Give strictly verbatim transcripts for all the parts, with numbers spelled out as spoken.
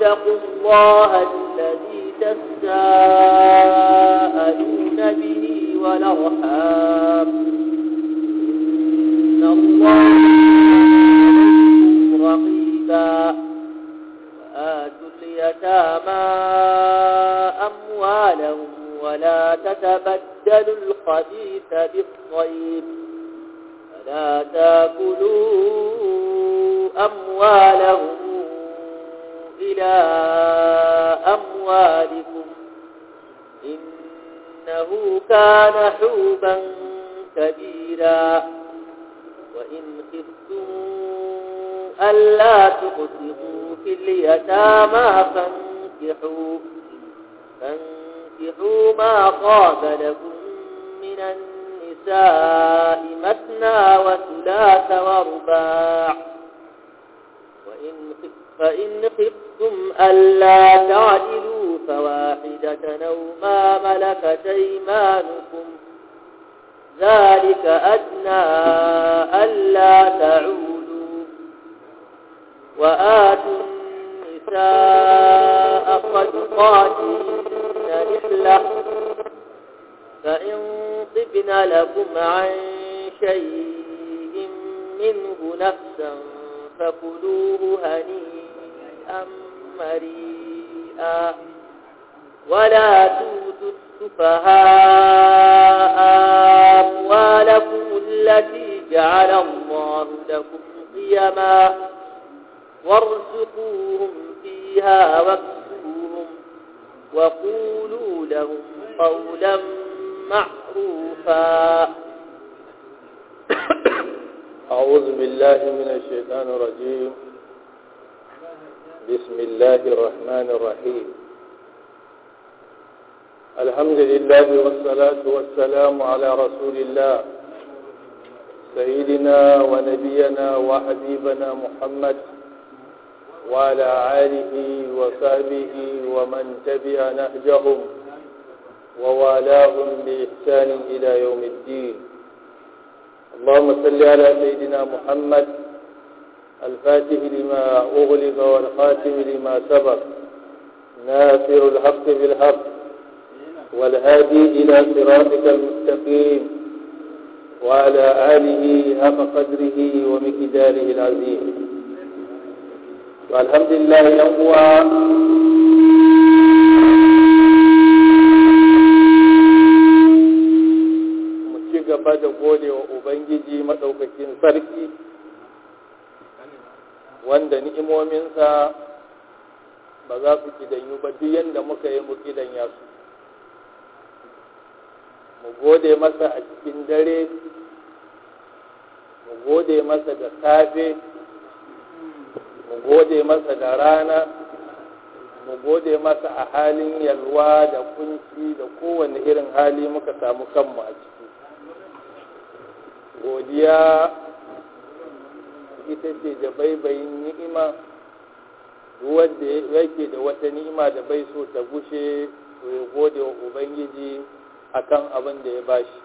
واتقوا الله الذي تساءلون به والأرحام إن الله عليكم رقيبا وآتوا اليتامى أموالهم ولا تتبدلوا الخبيث بالطيب ولا تاكلوا أموالهم إلى أموالكم إنه كان حوبا كبيرا وإن خفتم ألا تقسطوا في اليتامى فانكحوا فانكحوا ما طاب لكم من النساء مثنى وثلاث ورباع وإن فإن خفتم ألا تعدلوا فواحدة أو ما ملكت أيمانكم ذلك أدنى ألا تعولوا وآتوا النساء صدقاتهن نحلة فإن طبن لكم عن شيء منه نفسا فكلوه هنيئا مريئا ولا تؤتوا السفهاء أموالكم التي جعل الله لكم قيما وارزقوهم فيها واكسوهم وقولوا لهم قولا معروفا. أعوذ بالله من الشيطان الرجيم. بسم الله الرحمن الرحيم. الحمد لله والصلاة والسلام على رسول الله سيدنا ونبينا وحبيبنا محمد وعلى آله وصحبه ومن تبع نهجهم ووالاهم بإحسان إلى يوم الدين. اللهم صل على سيدنا محمد الفاتح لما أغلق والخاتم لما سبق ناصر الحق بالحق والهادي إلى صراطك المستقيم وعلى آله حق قدره ومقداره العظيم. والحمد لله ينقوى gaba da gode wa Ubangiji maɗaukakin sarki wanda ni'imominsa ba za su kidanyu ba duk yadda muka yi mu kidanya su. Mu gode masa a cikin dare, mu gode masa da safe, mu gode masa da rana, mu gode masa a halin yalwa da kunci da kowane irin hali muka samu kanmu a ciki. Godiya ita ce da baibayin ni'ima, wanda yake da wata ni'ima da bai so ta gushe to ya gode wa Ubangiji akan abin da ya bashi.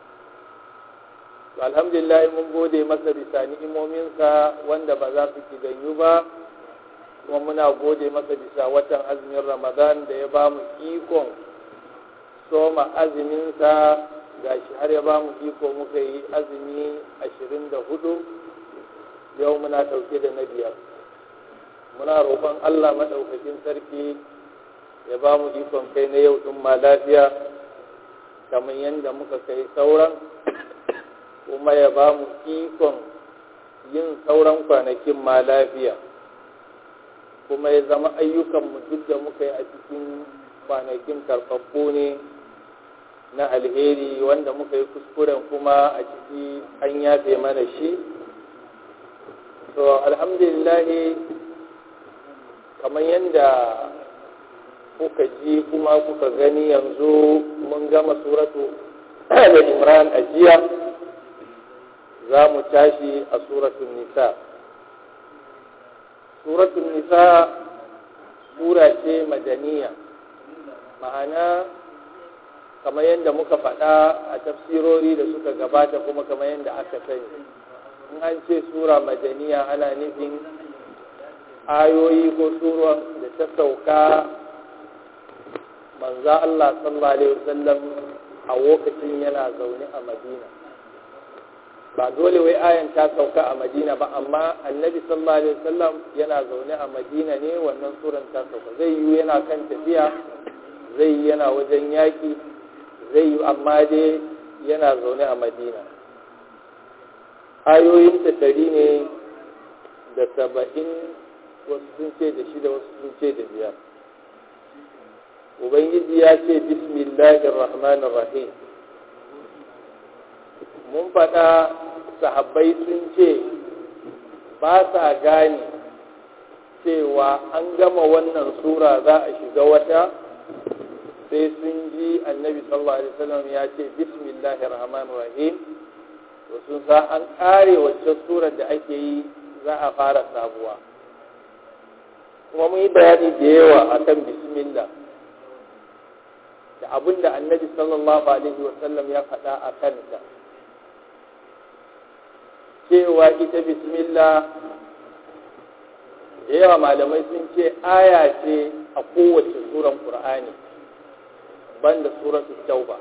To alhamdulillah mun gode masa bisa ni'imominsa wanda ba za su kidanyu ba, kuma muna gode masa bisa watan azumin Ramadan da ya ba mu ikon soma azuminsa gashi har ya ba mu iko muka yi azumi ashirin da hudu, yau muna ɗauke da na biyar. Muna roƙon Allah maɗaukakin sarki ya ba mu ikon kai na yau ɗin ma lafiya kamar yadda muka kai sauran, kuma ya ba mu ikon yin sauran kwanakin ma lafiya, kuma ya zama ayyukanmu duk da muka yi a cikin kwanakin karɓaɓɓu ne na alheri, wanda muka yi kuskuren kuma a ciki an yafe mana shi. So alhamdulillahi kamar yadda kuka ji kuma kuka gani yanzu mun gama suratu da Imran a jiya, za mu tashi a suratun nisa. Suratun nisa sura ce madaniya, ma'ana kamar yadda muka faɗa a tafsirori da suka gabata kuma kamar yadda aka sani, in an ce sura madaniya ana nufin ayoyi ko suran da ta sauka manzo Allah sallallahu alaihi wasallam a lokacin yana zaune a Madina. Ba dole wai ayan ta sauka a Madina ba, amma annabi sallallahu alaihi wasallam yana zaune a Madina ne wannan suran ta sauka. Zai yi yana kan tafiya, zai yi yana wajen yaki, zai yi amma dai yana zaune a Madina. Ayoyin ta dari ne da saba'in, wasu sun ce da shida, wasu sun ce da biyar. Ubangiji ya ce bismillahir rahmanir rahim. Mun faɗa sahabbai sun ce ba sa gane cewa an gama wannan sura za a shiga wata sai sun ji annabi sallallahu alaihi wasallam ya ce bismillahir rahmanir rahim, to sun sa an kare wacce surar da ake yi za a fara sabuwa. Kuma mun yi bayani da yawa akan bismillah da abin da annabi sallallahu alaihi wasallam ya faɗa a kanta, cewa ita bismillah da yawa malamai sun ce aya ce a kowace suran Qur'ani banda suratul tauba.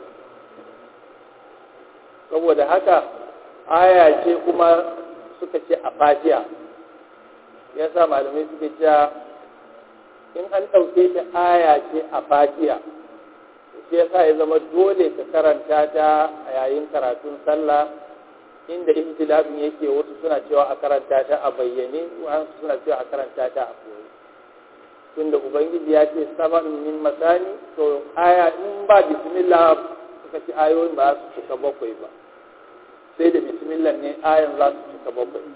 Saboda haka aya ce kuma suka ce a Fatiha, yasa malamai suka ce in an ɗauke ta aya ce a Fatiha, shi yasa ya zama dole ka karanta ta a yayin karatun sallah, inda ihtilafin yake wasu suna cewa a karanta ta a bayyane, wasu suna cewa a karanta ta a koyi. Tunda Ubangiji ya ce sab'un min masani, to aya in ba bismillah suka ce ayoyin ba su cika bakwai ba, sai da bismillah ne ayan za su cika bakwai.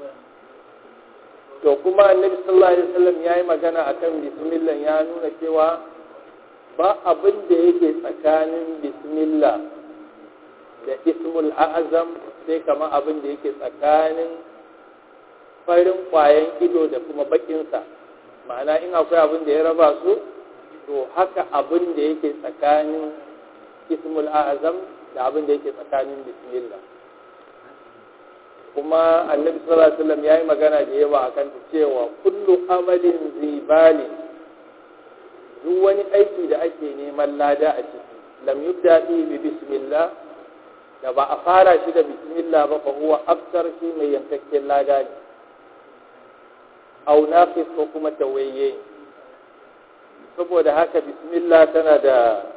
To kuma annabi sallallahu alaihi wasallam ya yi magana akan bismillah, ya nuna cewa ba abin da yake tsakanin bismillah da ismul a'azam sai kama abin da yake tsakanin farin kwayan ido da kuma bakinsa. Ma'ana in akwai abin da ya raba su, to haka abin da yake tsakanin ismul a'azam da abin da yake tsakanin bismillah. Kuma annabi sallallahu alaihi wasallam yayi magana da yawa akan ta cewa kullu amalin zibali, duk wani aiki da ake neman lada a ciki, lam yubda bi bismillah, da ba a fara shi da bismillah ba, fa huwa aftar shi mai yankakken lada ne, au naqis ko kuma tawaye. Saboda haka bismillah tana da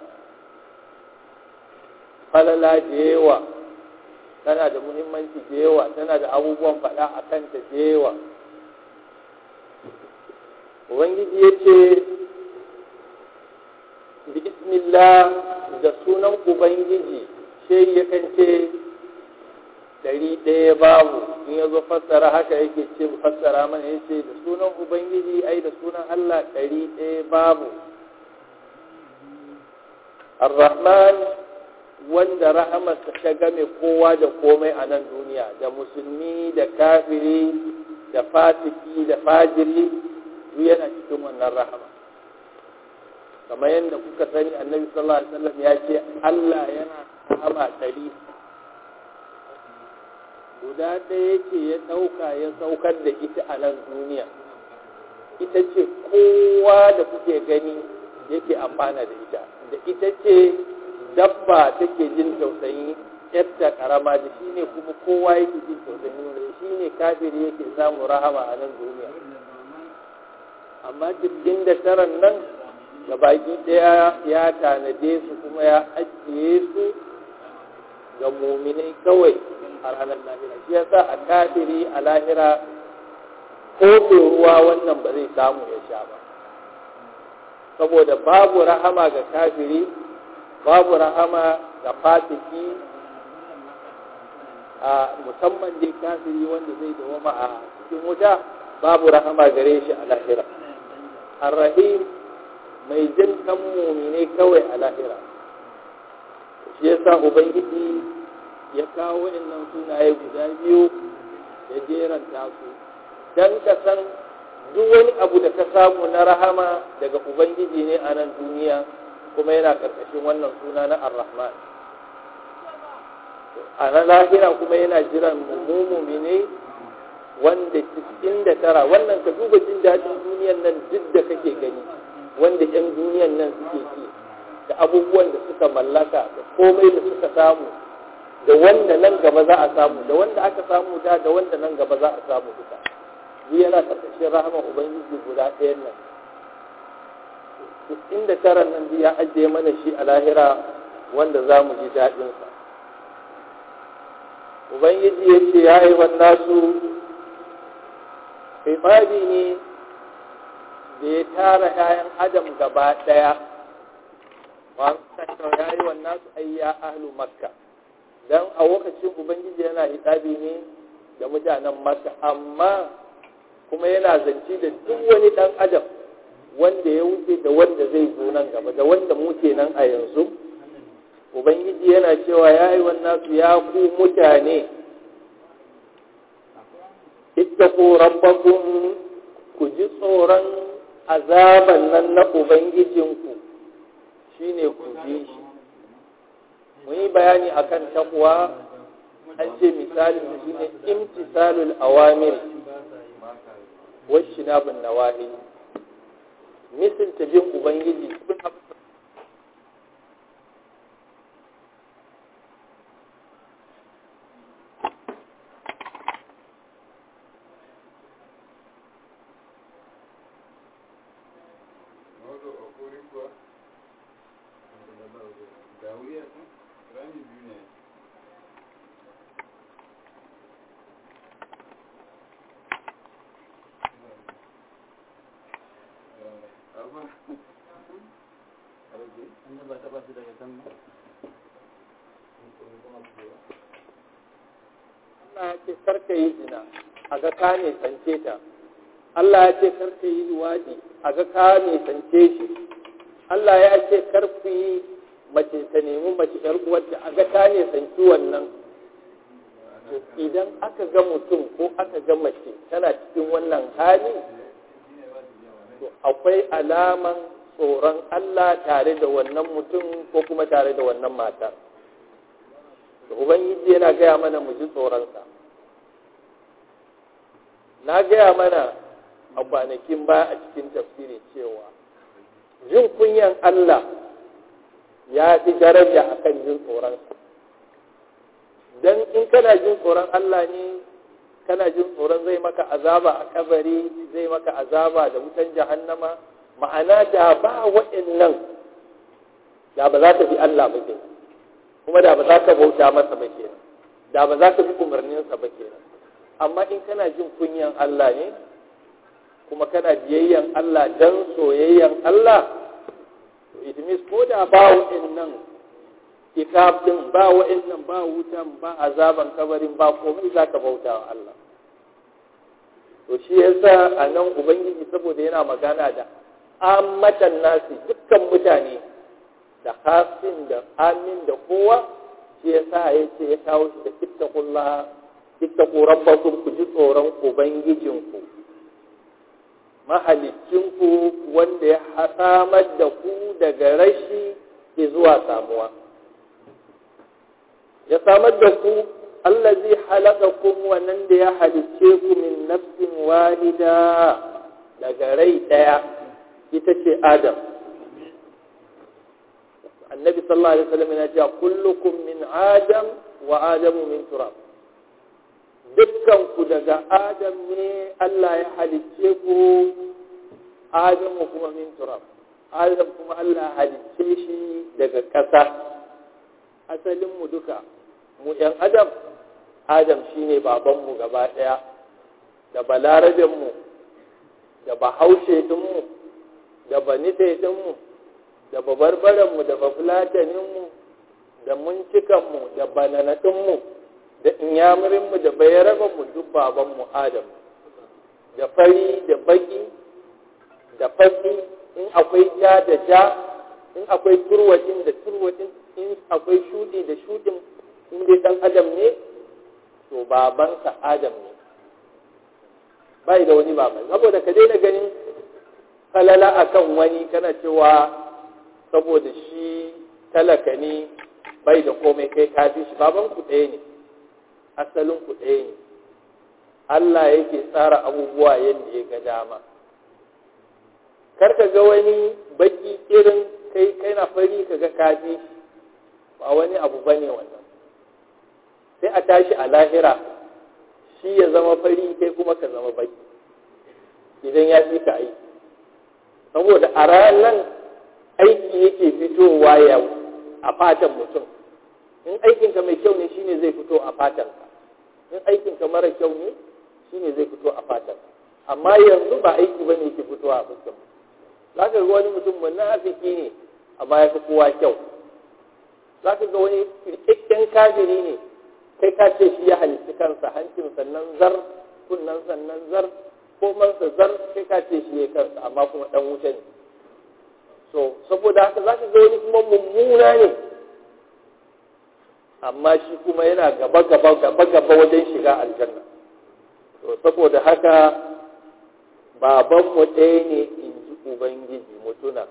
falala da yawa, tana da muhimmanci da yawa, tana da abubuwan faɗa a kanta da yawa. Ubangiji ya ce bismillah, da sunan Ubangiji shi yakan ce dari ɗaya babu, in ya zo fassara haka yake ce fassara mana ya ce da sunan Ubangiji ai da sunan Allah dari ɗaya babu. Ar-Rahman, wanda rahamarsa ta game kowa da komai a nan duniya, da musulmi da kafiri da fasiki da fajiri, duk yana cikin wannan rahama. Kamar yadda kuka sani annabi sallallahu alaihi wasallam ya ce Allah yana rahama ɗari. Guda ɗaya ce ya ɗauka ya saukar da ita a nan duniya, ita ce kowa da kuke gani yake amfana da ita, da ita ce dabba take jin tausayi yadda karama, da shi ne kuma kowa yake jin tausayi, da shi ne kafiri yake samun rahama a nan duniya. Amma cikin da taran nan ga baki ɗaya ya tanade su kuma ya ajiye su ga muminai kawai a ranar lahira. Shi yasa a kafiri a lahira ko ruwa wannan ba zai samu ya sha ba, saboda babu rahama ga kafiri, babu rahama ga fasiki, a musamman dai kafiri wanda zai dawama a cikin wuta, babu rahama gare shi a lahira. Ar-Rahim, mai jin kan mumine kawai a lahira. Shi yasa Ubangiji ya kawo waɗannan sunaye guda biyu ya jeranta su, don ka san duk wani abu da ka samu na rahama daga Ubangiji ne a nan duniya, kuma yana karkashin wannan suna na Ar-Rahman. A na lahira kuma yana jiran mummumi ne wanda cikin da tara wannan ka duba jin daɗin duniyan nan duk da kake gani wanda 'yan duniyan nan suke ci da abubuwan da suka mallaka da komai da suka samu da wanda nan gaba za a samu da wanda aka samu da da wanda nan gaba za a samu duka duk yana ƙarƙashin rahama ubangiji guda ɗayan nan cikin da tara nan ya ajiye mana shi a lahira wanda za mu ji daɗinsa ubangiji ya ce ya yi nasu ifadi ne da ya tara ‘ya'yan adam gaba ɗaya ya yi nasu ayya ahlu makka don a lokacin ubangiji yana hisabi ne da mutanen makka amma kuma yana zance da duk wani ɗan adam wanda ya wuce da wanda zai zo nan gaba da wanda muke nan a yanzu ubangiji yana cewa ya yi nasu ya ku mutane ittaqu rabbakum ku ji tsoron azaban nan na ubangijinku shine ku ji shi mun yi bayani akan takwa an ce misalin da shine imtisalul awamir wa shinabun nawahi misal tabin ubangiji Allah ya ce karka yi zina a ga ka ne sance ta Allah ya ce karka yi luwaɗi a ga ka ne sance shi Allah ya ce karku yi mace ta nemi mace ƴar uwarta a ga ka ne sanci wannan idan aka ga mutum ko aka ga mace tana cikin wannan hali to akwai alaman tsoron Allah tare da wannan mutum ko kuma tare da wannan mata. Da Ubangiji yana gaya mana mu ji tsoronsa. Na gaya mana a kwanakin baya a cikin tafsiri cewa jin kunyan Allah ya fi daraja akan jin tsoronsa. Don in kana jin tsoron Allah ne, kana jin tsoron zai maka azaba a kabari, zai maka azaba da wutan jahannama, ma'ana da ba waɗannan da ba za ka bi Allah ba kenan, kuma da ba za ka bauta masa ba kenan, da ba za ka bi umarninsa ba kenan. Amma in kana jin kunyan Allah ne, kuma kana biyayyan Allah dan soyayyan Allah, to it means ko da ba waɗannan ikafin, ba waɗannan, ba wutan, ba azaban kabarin, ba komai za ka bauta wa Allah. To shi yasa a nan Ubangiji saboda yana magana da ammatan nasi dukkan mutane da hasin da amin da kowa, shi yasa ya ce ya kawo shi da ittaqullah ittaqu rabbakum ku ji tsoron ubangijinku mahalicinku wanda ya samar da ku daga rashi zuwa samuwa, ya samar da ku allazi halaqakum wannan da ya halicce ku min nafsin wahida daga rai daya ita ce Adam. Annabi sallallahu alaihi wasallam yana cewa kullukum min Adam wa Adamu min turab. Dukkan ku daga Adam ne Allah ya halicce ku, Adamu kuma min turab. Adam kuma Allah ya halicce shi daga ƙasa. Asalin mu duka mu ‘yan Adam, Adam shine babanmu gaba ɗaya, da balarabenmu, da bahaushe ɗinmu, da banitaitinmu, da babarbaranmu, da bafulataninmu, da muncikanmu, da bananaɗinmu, da inyamurinmu, da bayarabanmu duk babanmu Adam. Da fari, da baki, da fasi, in akwai ja da ja, in akwai turwatin da turwatin, in akwai shuɗi da shuɗin, in dai ɗan Adam ne, to babansa Adam ne. Bai da wani baban. Saboda ka daina ganin falala akan wani kana cewa saboda shi talaka ne bai da komai kai ka fi shi, baban ku ɗaya ne, asalin ku ɗaya ne. Allah yake tsara abubuwa yadda ya ga dama. Kar ka ga wani baki irin kai kai na fari ka ga kaji ba wani abu bane wannan. Sai a tashi a lahira shi ya zama fari kai kuma ka zama baki idan ya fi ka aiki. Saboda a ranar aiki yake fitowa ya a fatan mutum. In aikinka mai kyau ne shine zai fito a fatanka. In aikinka mara kyau ne shine zai fito a fatanka. Amma yanzu ba aiki bane yake fitowa a fuskan. Za ka ga wani mutum munafiki ne amma ya fi kowa kyau. Za ka ga wani rikakken kafiri ne kai ka ce shi ya halitta kansa, hancin sannan zar, kunnan sannan zar, komansa zar, kai ka ce shi ya kansa amma kuma dan wuta ne. So saboda haka za ka ga wani kuma mummuna ne amma shi kuma yana gaba gaba gaba gaba wajen shiga aljanna. To saboda haka babanmu ɗaya ne in ji Ubangiji mutuna.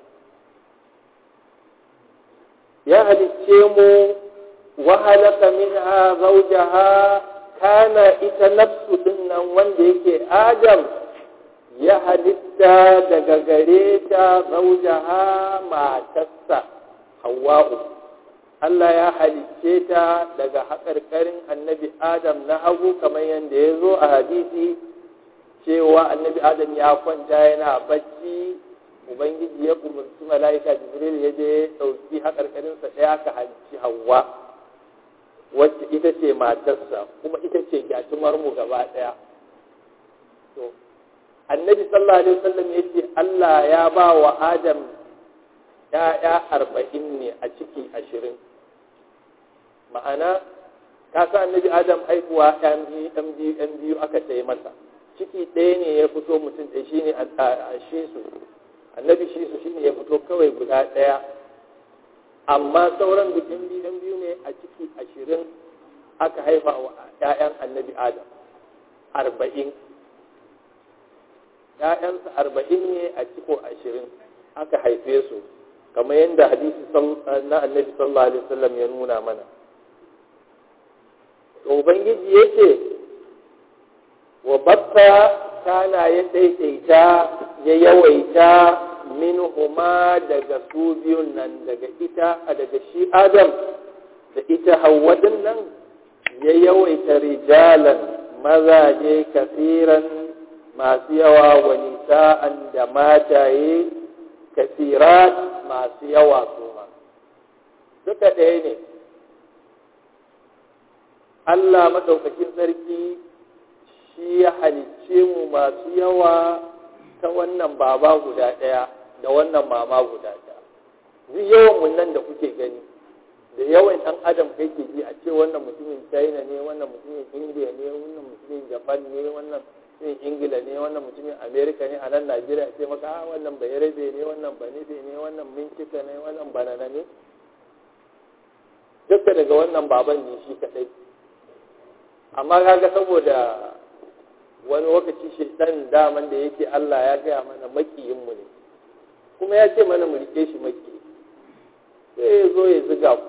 Ya halicce mu wa halaka minha zawjaha, kana ita nafsu din nan wanda yake Adam ya halitta daga gare ta zawjaha matarsa Hawwa'u. Allah ya halicce ta daga haƙarƙarin annabi Adam na hagu kamar yadda ya zo a hadisi cewa annabi Adam ya kwanta yana bacci, Ubangiji ya umarci mala'ika Jibril ya je ya ɗauki haƙarƙarinsa ɗaya ka halicci Hawwa, wacce ita ce matarsa kuma ita ce gyatumar mu gaba ɗaya. To, annabi sallallahu alaihi wasallam ya ce Allah ya ba wa Adam ‘ya'ya arba'in ne a ciki ashirin. Ma'ana, ka sa annabi Adam haihuwa ‘yan biyu, ‘yan biyu, ‘yan biyu aka ta masa. Ciki ɗaya ne ya fito mutum ɗaya shi ne a shi su. Annabi shi su shi ne ya fito kawai guda ɗaya. Amma sauran bikin biyu ‘yan biyu ne a ciki ashirin aka haifa wa ‘ya'yan annabi Adam. Arba'in. ‘Ya'yansa arba'in ne a ciko ashirin aka haife su. Kamar yadda hadisi na annabi sallallahu alaihi wasallam ya nuna mana. To Ubangiji yake wa batta kana ya daidaita ya yawaita minhuma daga su biyun nan daga ita daga shi Adam da ita Hawwa din nan ya yawaita rijalan mazaje kafiran masu yawa wa nisa'an da mataye kasirat masu yawa kuma duka ɗaya ne. Allah maɗaukakin sarki shi ya halicce mu masu yawa ta wannan baba guda ɗaya da wannan mama guda ɗaya. Duk yawan mun nan da kuke gani da yawan ɗan adam kai ke ji a ce wannan mutumin China ne, wannan mutumin India ne, wannan mutumin Japan ne, wannan mutumin Ingila ne, wannan mutumin America ne, a nan Najeriya ce maka ah wannan Bayarabe ne, wannan Banibe ne, wannan Mincika ne, wannan Banana ne. Duka daga wannan baban ne shi kaɗai. Amma kaga saboda wani lokaci shaitan daman da yake Allah ya gaya mana makiyinmu ne kuma ya ce mana mu rike shi maki sai ya zo ya ziga ku,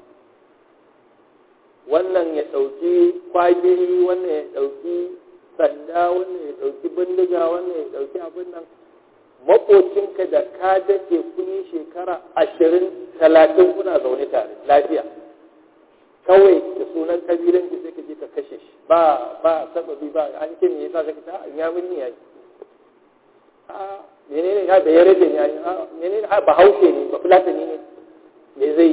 wannan ya ɗauki kwagiri, wannan ya ɗauki sanda, wannan ya ɗauki bindiga, wannan ya ɗauki abin nan. Maƙocinka da ka dace kun yi shekara ashirin talatin kuna zaune tare lafiya, kawai da sunan kabilanci sai ka je ka kashe shi ba ba sababi ba an ce me yasa kake ta ya mun ne yayi a menene ya da yare ne yayi a menene ha ba haushe ne ba fulatani ne me zai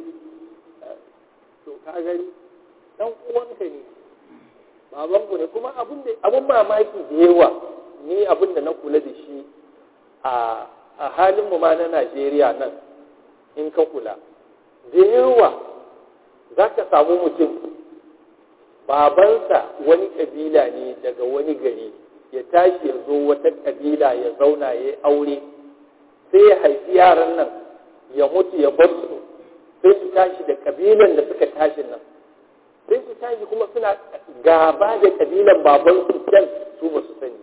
to ka gani dan uwanka ne baban ku ne kuma abun da abun mamaki da yawa ni abun da na kula da shi a a halin mu ma na Najeriya nan in ka kula da yawa za ka samu mutum babansa wani kabila ne daga wani gari ya tashi ya zo wata kabila ya zauna ya yi aure sai ya haifi yaran nan ya mutu ya bar su sai su tashi da kabilan da suka tashi nan sai su tashi kuma suna gaba da kabilan babansu can su ba su sani.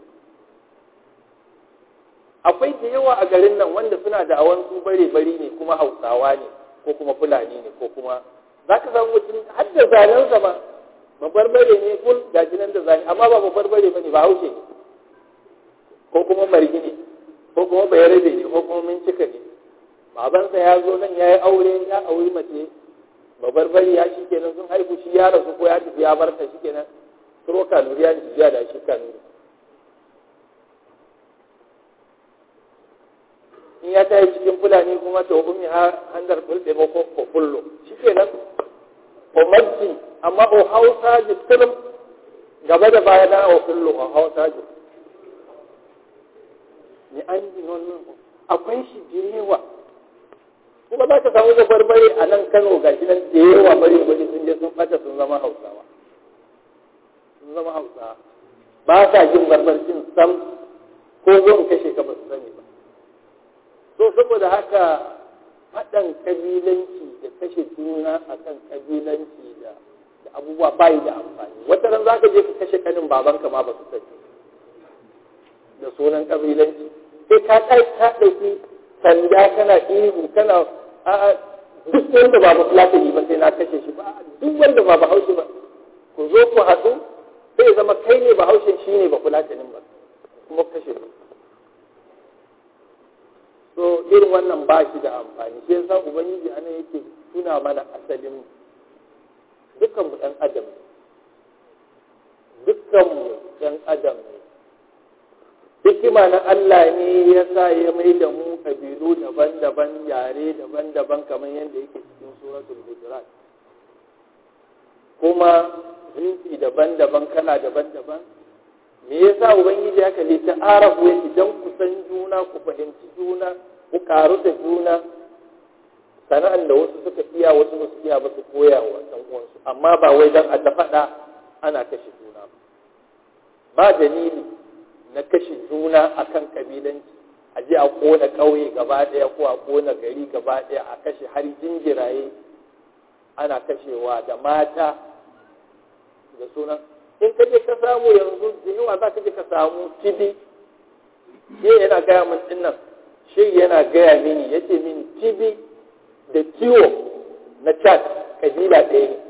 Akwai da yawa a garin nan wanda suna da awan su bare bari ne kuma Hausawa ne ko kuma Fulani ne ko kuma za ka samu mutum har da zanensa ma babarbare ne kul gashi nan da zani amma ba babarbare bane ba haushe ne ko kuma margi ne ko kuma bayarabe ne ko kuma mincika ne babansa ya zo nan ya yi aure ya auri mace babarbare ya shi kenan sun haihu shi ya rasu ko ya tafi ya barka shi kenan turo kanuri ya jiya da shi kanuri in ya tayi cikin fulani kuma ta hukumi handar kulɗe ba ko kullo shi kenan o majji amma o hausa ji turum gaba da baya na o kullo o hausa ji ni an ji wannan akwai shi da yawa kuma za ka samu da barbare a nan Kano ga shi nan da yawa bari bari sun je sun fata sun zama hausawa sun zama hausawa ba sa jin barbarcin sam ko zo in kashe ka ba su sani ba so saboda haka faɗan kabilanci da kashe juna akan kabilanci da da abubuwa bayi da amfani wata ran za ka je ka kashe kanin babanka ma ba su sani da sunan kabilanci sai ka kai ka ɗauki sanda kana ihu kana a duk wanda ba ba fulatani ba sai na kashe shi ba duk wanda ba ba haushe ba ku zo ku haɗu sai zama kai ne ba haushen shi ne ba fulatanin ba kuma kashe su so irin wannan ba shi da amfani shi yasa ubangiji ana yake tuna mana asalin dukkan mu ɗan adam dukkan mu ɗan adam ne hikima na Allah ne ya sa ya mai da mu kabilu daban-daban yare daban-daban kamar yadda yake cikin suratul hujurat kuma jinsi daban-daban kala daban-daban me yasa ubangiji ya kalle ta arabu ya idan ku san juna ku fahimci juna ku karu da juna sana'an da wasu suka iya wasu ba su iya ba su koya wa ɗan uwansu amma ba wai dan a ta faɗa ana kashe juna ba dalili na kashe juna akan kabilanci a je a kona ƙauye gaba ɗaya ko a kona gari gaba ɗaya a kashe har jinjiraye ana kashewa da mata da sunan in ka je ka samu yanzu da yawa za ka je ka samu tibi shi yana gaya min dinnan shi yana gaya mini ya ce mini tibi da kiwo na Chad kabila ɗaya ne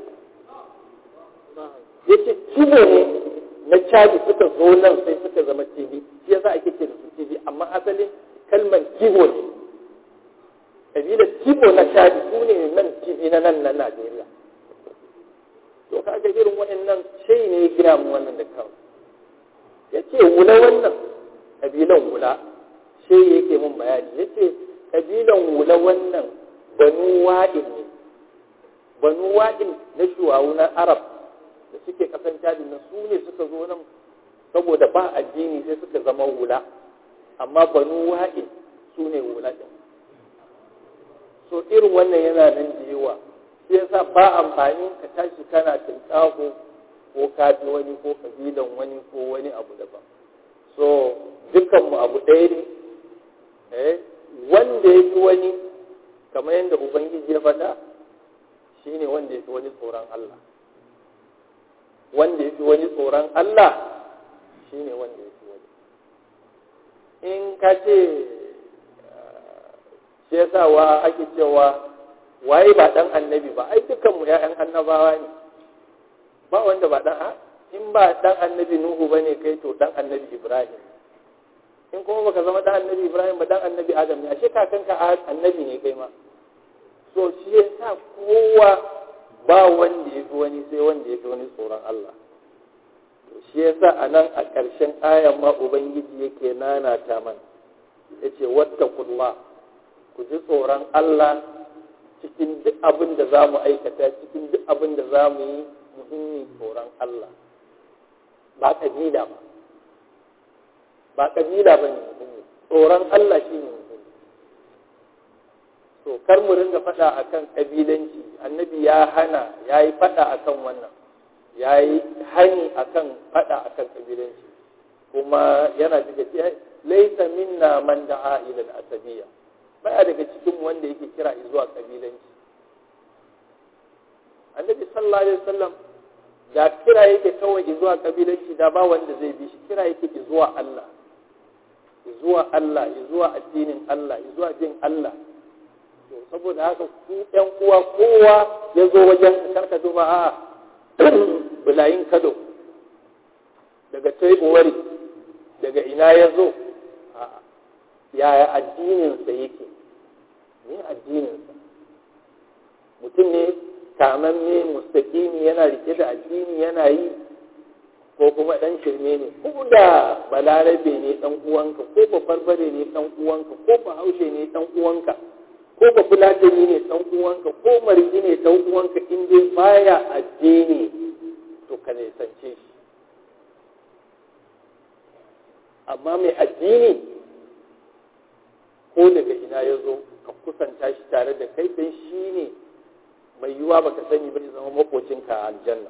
ya ce kiwo ne na Chad suka zo nan sai suka zama tibi shi yasa ake ce da su tibi amma asalin kalmar kiwo ne kabila kiwo na Chad su ne nan tibi na nan na Najeriya to kaga irin waɗannan shai ne ya gina mu wannan da kawo ya ce wula wannan kabilan wula shai yake mun bayani ya ce kabilan wula wannan banu wa'in ne banu wa'in na shuwawunan arab da suke kasan cadin na su ne suka zo nan saboda ba addini sai suka zama wula amma banu wa'in su ne wula ɗin so irin wannan yana nan da yawa sai yasa ba amfani ka tashi kana tinkaho ko kafi wani ko kabilan wani ko wani abu daban so dukkanmu abu ɗaya ne eh wanda ya fi wani kamar yadda ubangiji ya faɗa shine wanda ya fi wani tsoron Allah wanda ya fi wani tsoron Allah shine wanda ya fi wani in ka ce shi yasa wa ake cewa waye ba dan annabi ba ai dukkan mu ƴaƴan annabawa ne ba wanda ba dan in ba dan annabi nuhu bane kai to dan annabi ibrahim in kuma baka zama dan annabi ibrahim ba dan annabi adam ne ashe kakanka annabi ne kai ma so shi yasa kowa ba wanda ya fi wani sai wanda ya fi wani tsoron Allah to shi yasa anan a ƙarshen ayan ma ubangiji yake nanata mana yace wattaqullah ku ji tsoron Allah cikin duk abin da za mu aikata cikin duk abin da za mu yi muhimmi tsoron Allah ba kabila ba ba kabila ba ne muhimmi tsoron Allah shi ne muhimmi to kar mu ringa faɗa akan kabilanci annabi ya hana ya yi faɗa akan wannan ya yi hani akan faɗa akan kabilanci kuma yana daga cikin laisa minna man da'a ila al-asabiyya baya daga cikin wanda yake kira zuwa kabilanci annabi sallallahu alaihi wasallam da kira yake kawai zuwa kabilanci da ba wanda zai bi shi kira yake zuwa Allah zuwa Allah zuwa addinin Allah zuwa jin Allah to saboda haka ku ɗan uwa kowa ya zo wajen karka duba a bulayin kado daga taibuwari daga ina ya zo yaya addininsa yake ne addininsa mutum ne kamamme mustaƙimi yana rike da addini yana yi ko kuma ɗan shirme ne ko da balarabe ne ɗan uwanka ko ba barbare ne ɗan uwanka ko ba haushe ne ɗan uwanka ko ba fulatani ne ɗan uwanka ko marji ne ɗan uwanka in dai baya addini to ka nisance shi amma mai addini ko daga ina ya zo ka kusanta shi tare da kai don shi ne mai yiwuwa baka sani ba zama makocinka a aljanna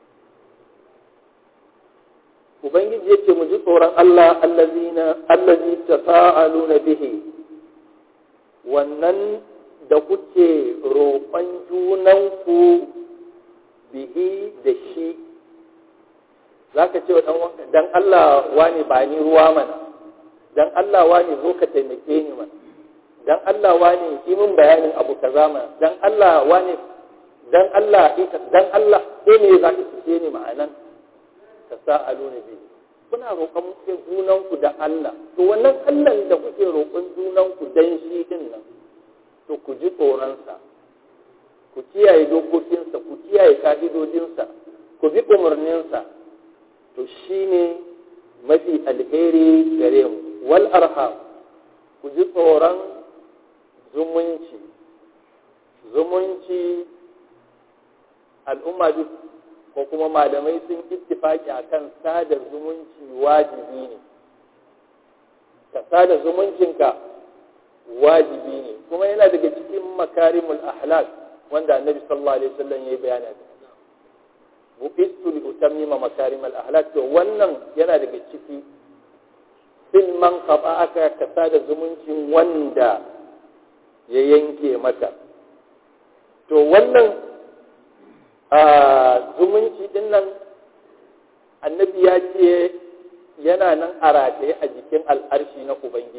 ubangiji yake mu ji tsoron Allah allazina allazi tasaaluna bihi wannan da kuke roƙon junanku bihi da shi zaka ce wa dan wanka dan Allah wani ba ni ruwa mana dan Allah wani zo ka taimake ni mana dan Allah wani yi min bayanin abu kaza mana dan Allah wani dan Allah dan Allah sai ne zaka ce ni ma'anan tasaaluna bihi kuna roƙon junanku da Allah to wannan Allah da kuke roƙon junanku dan shi din nan to ku ji tsoronsa ku kiyaye dokokinsa ku kiyaye ka'idodinsa ku bi umarninsa to shine mafi alheri gare mu wal arham ku ji tsoron zumunci zumunci al'umma duk ko kuma malamai sun ittifaki akan sadar zumunci wajibi ne ka sada zumuncinka wajibi ne kuma yana daga cikin makarimul ahlak wanda annabi sallallahu alaihi wasallam yayi bayani da buqistu li utammima makarimul ahlak to wannan yana daga ciki fil man qaba aka ka sada zumuncin wanda ya yanke mata to wannan a zumunci din nan annabi ya ce yana nan a rataye a jikin al'arshi na ubangiji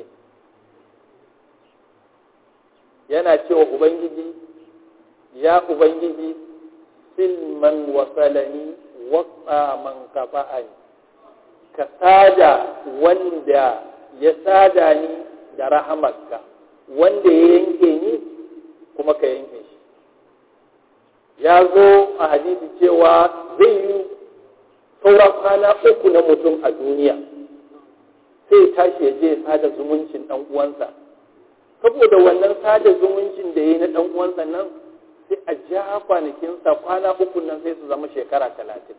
yana cewa ubangiji ya ubangiji silman wasalani wasa man kafa'ani ka sada wanda ya sada ni da rahamarka wanda ya yanke ni kuma ka yanke shi ya zo a hadisi cewa zai yi sauran kwana uku na mutum a duniya sai tashi ya je sada zumuncin ɗan uwansa saboda wannan sada zumuncin da ya yi na ɗan uwansa nan sai a ja kwanakinsa kwana uku nan sai su zama shekara talatin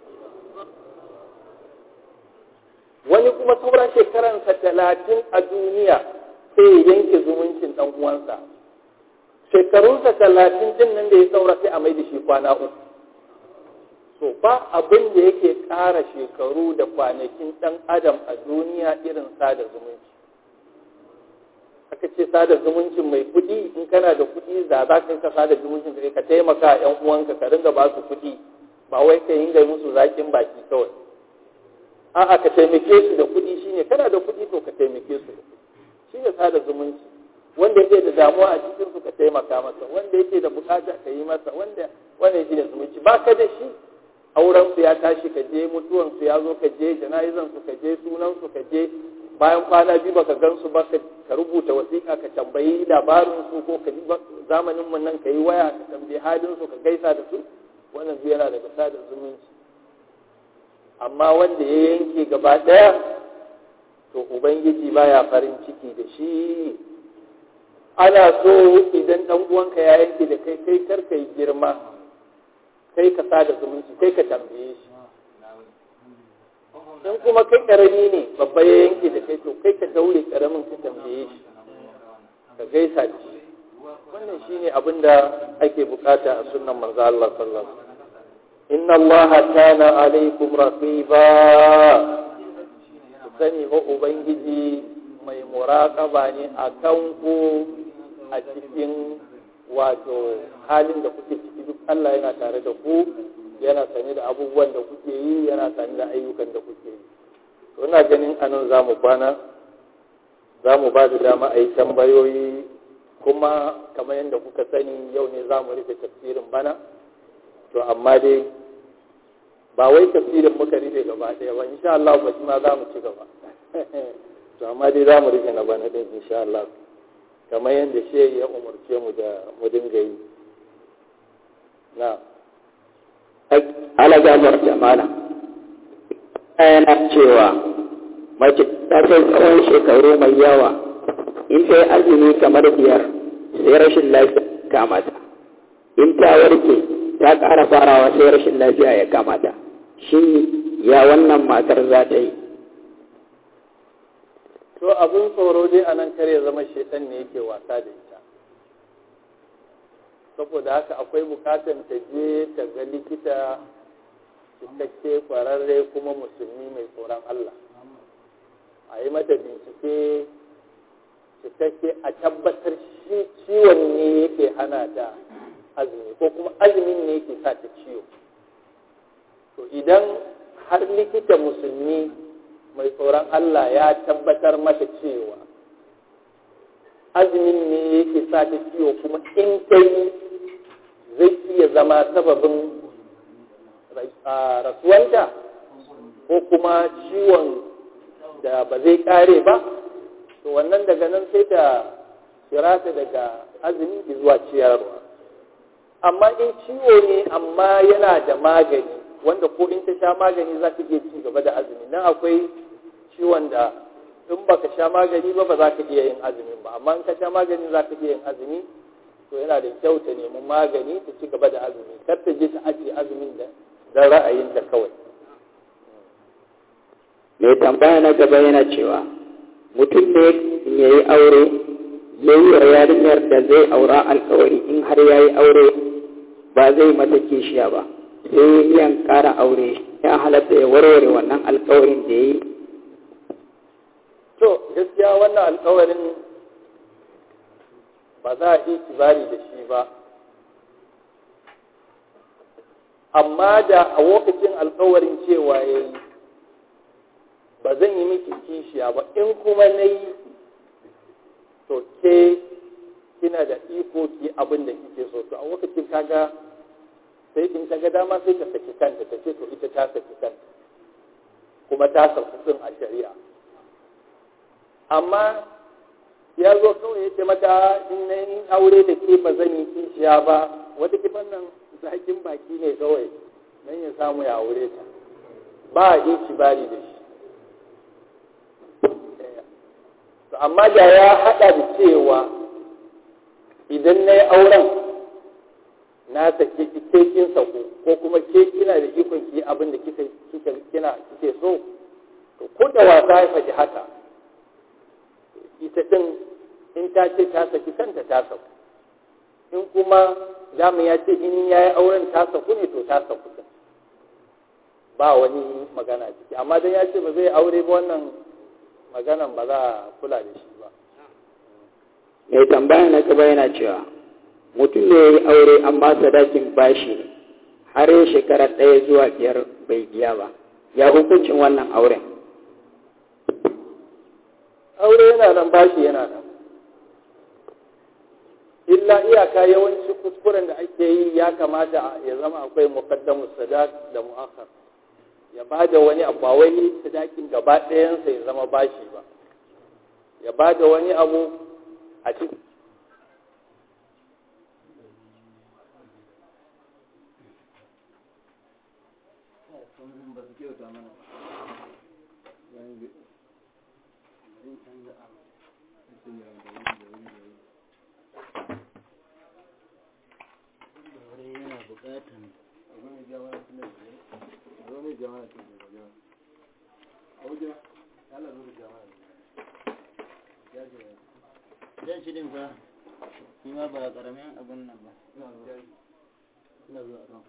wani kuma sauran shekaransa talatin a duniya sai ya yanke zumuncin ɗan uwansa shekarunsa talatin din nan da ya saura sai a mai da shi kwana uku so ba abin da yake ƙara shekaru da kwanakin ɗan adam a duniya irin sada zumunci aka ce sada zumuncin mai kuɗi in kana da kuɗi za za ka ka sada zumuncin ka ka taimaka a ƴan uwanka ka ringa ba su kuɗi ba wai ka yi musu zaƙin baki kawai a'a ka taimake su da kuɗi shine kana da kuɗi to ka taimake su da kuɗi shine sada zumunci wanda yake da damuwa a cikin su ka taimaka masa wanda yake da bukata ka yi masa wanda wanda yake da zumunci ba ka da shi auren su ya tashi ka je mutuwan su ya zo ka je jana'izan su ka je sunan su ka je bayan kwana biyu baka gan su ba ka rubuta wasiƙa ka tambayi labarin su ko ka ji zamanin mun nan ka yi waya ka tambayi halin su ka gaisa da su wannan zai yana daga sada zumunci amma wanda ya yanke gaba daya to ubangiji baya farin ciki da shi ana so idan dan uwanka ya yanke da kai kai kar kai girma kai ka sada zumunci kai ka tambaye shi in kuma kai karami ne babba ya yanke da kai to kai ka daure karamin ka tambaye shi ka gaisa da shi wannan shine abin da ake bukata a sunnan manzo Allah sallallahu alaihi wasallam inna Allaha kana alaikum raqiba sani ho ubangiji mai muraqaba ne akan ku a cikin wato halin da kuke ciki duk Allah yana tare da ku yana sane da abubuwan da kuke yi yana sane da ayyukan da kuke yi to ina ganin anan zamu kwana zamu ba da dama a yi tambayoyi kuma kamar yadda kuka sani yau ne zamu rufe tafsirin bana to amma dai ba wai tafsirin muka rufe gaba ɗaya ba, insha Allah ba shi ma za mu ci gaba to amma dai za mu rufe na bana din insha Allah kamar yadda shi ya umarce mu da mu dinga yi. na alagabar jamala yana cewa mace ta kai tsawon shekaru mai yawa in ta yi azumi kamar biyar sai rashin lafiya kamata, in ta warke ta ƙara farawa sai rashin lafiya ya kamata, shi ya wannan matar za ta yi? to abin tsoro dai a nan kare zama shaitan ne yake wasa da ita, saboda haka akwai bukatan ta je ta ga likita cikakke kwararre kuma musulmi mai tsoron Allah, a yi mata bincike cikakke a tabbatar shi ciwon ne yake hana ta azumi ko kuma azumin ne yake sa ta ciwo. To idan har likita musulmi mai tsoron Allah ya tabbatar mata cewa azumin ne yake sa ta ciwo kuma in ta yi zai iya zama sababin rasuwanta ko kuma ciwon da ba zai kare ba, to wannan daga nan sai ta kirata daga azumi zuwa ciyarwa. Amma in ciwo ne amma yana da magani wanda ko in ta sha magani za ta iya ci gaba da azumi, nan akwai ciwon da in baka sha magani ba ba za ka iya yin azumin ba, amma in ka sha magani za ka iya yin azumi, to yana da kyau ta nemi magani ta ci gaba da azumi, kar ta je ta ajiye azumin da dan ra'ayinta kawai. Mai tambaya na gaba yana cewa mutum ne ya yi aure ya yi wa yarinyar da zai aura alkawari in har ya yi aure ba zai mata kishiya ba, sai yan ƙara aure, ya halatta ya warware wannan alkawarin da ya yi? To gaskiya wannan alkawarin ba za a yi kibari da shi ba, amma da a lokacin alkawarin cewa ya yi ba zan yi miki kishiya ba, in kuma na yi to ke kina da iko ki abin da kike so, to a lokacin kaga sai in ta ga dama sai ta saki kanta ta ce to ita ta saki kanta kuma ta saki sun a shari'a. Amma ya zo kawai ya ce mata in na yi aure da ke ba zan yi kishiya ba, wata kifan nan zakin baki ne kawai nan ya samu ya aure ta, ba a yi kibari da shi. Amma da ya haɗa da cewa idan na yi auren na sake ke kin sako ko kuma ke kina da ikon ki abin da kika kina kike so, to ko da wasa ya faɗi haka ita din in ta ce ta saki kanta ta saku, in kuma zamu ya ce in ya yi auren ta saku ne to ta saku ba wani magana ciki. Amma dan ya ce ba zai aure ba, wannan maganan ba za a kula da shi ba. Mai tambaya na gaba yana cewa mutum ne ya yi aure amma sadakin bashi ne har ya shekara ɗaya zuwa biyar bai biya ba, ya hukuncin wannan auren? Aure yana nan, bashi yana nan, illa iyaka yawanci kuskuren da ake yi ya kamata ya zama akwai muqaddamus sadaq da mu'akhkhar, ya ba da wani abu, ba wai sadakin gaba ɗayansa ya zama bashi ba, ya ba da wani abu a cikin Zan ci din fa, ni ma ba ƙaramin abin nan ba. Ina zuwa kan.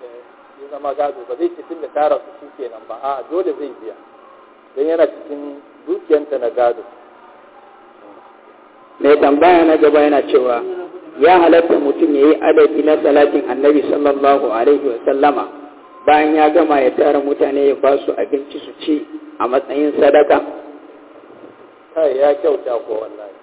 ya zama gado ba zai cikin da tara su shi kenan ba a dole zai biya don yana cikin dukiyanta na gado. Mai tambaya na gaba yana cewa ya halatta mutum ya yi adadi na salatin annabi sallallahu alaihi wa sallama bayan ya gama ya tara mutane ya ba su abinci su ci a matsayin sadaka. Kai ya kyauta ko wallahi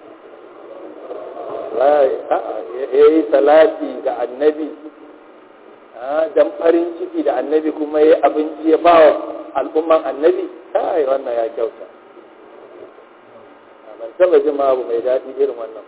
ya yi salati ga annabi don farin ciki da annabi kuma ya yi abinci ya ba wa al'umman annabi. Kai wannan ya kyauta, ban taba jin abu mai daɗi irin wannan.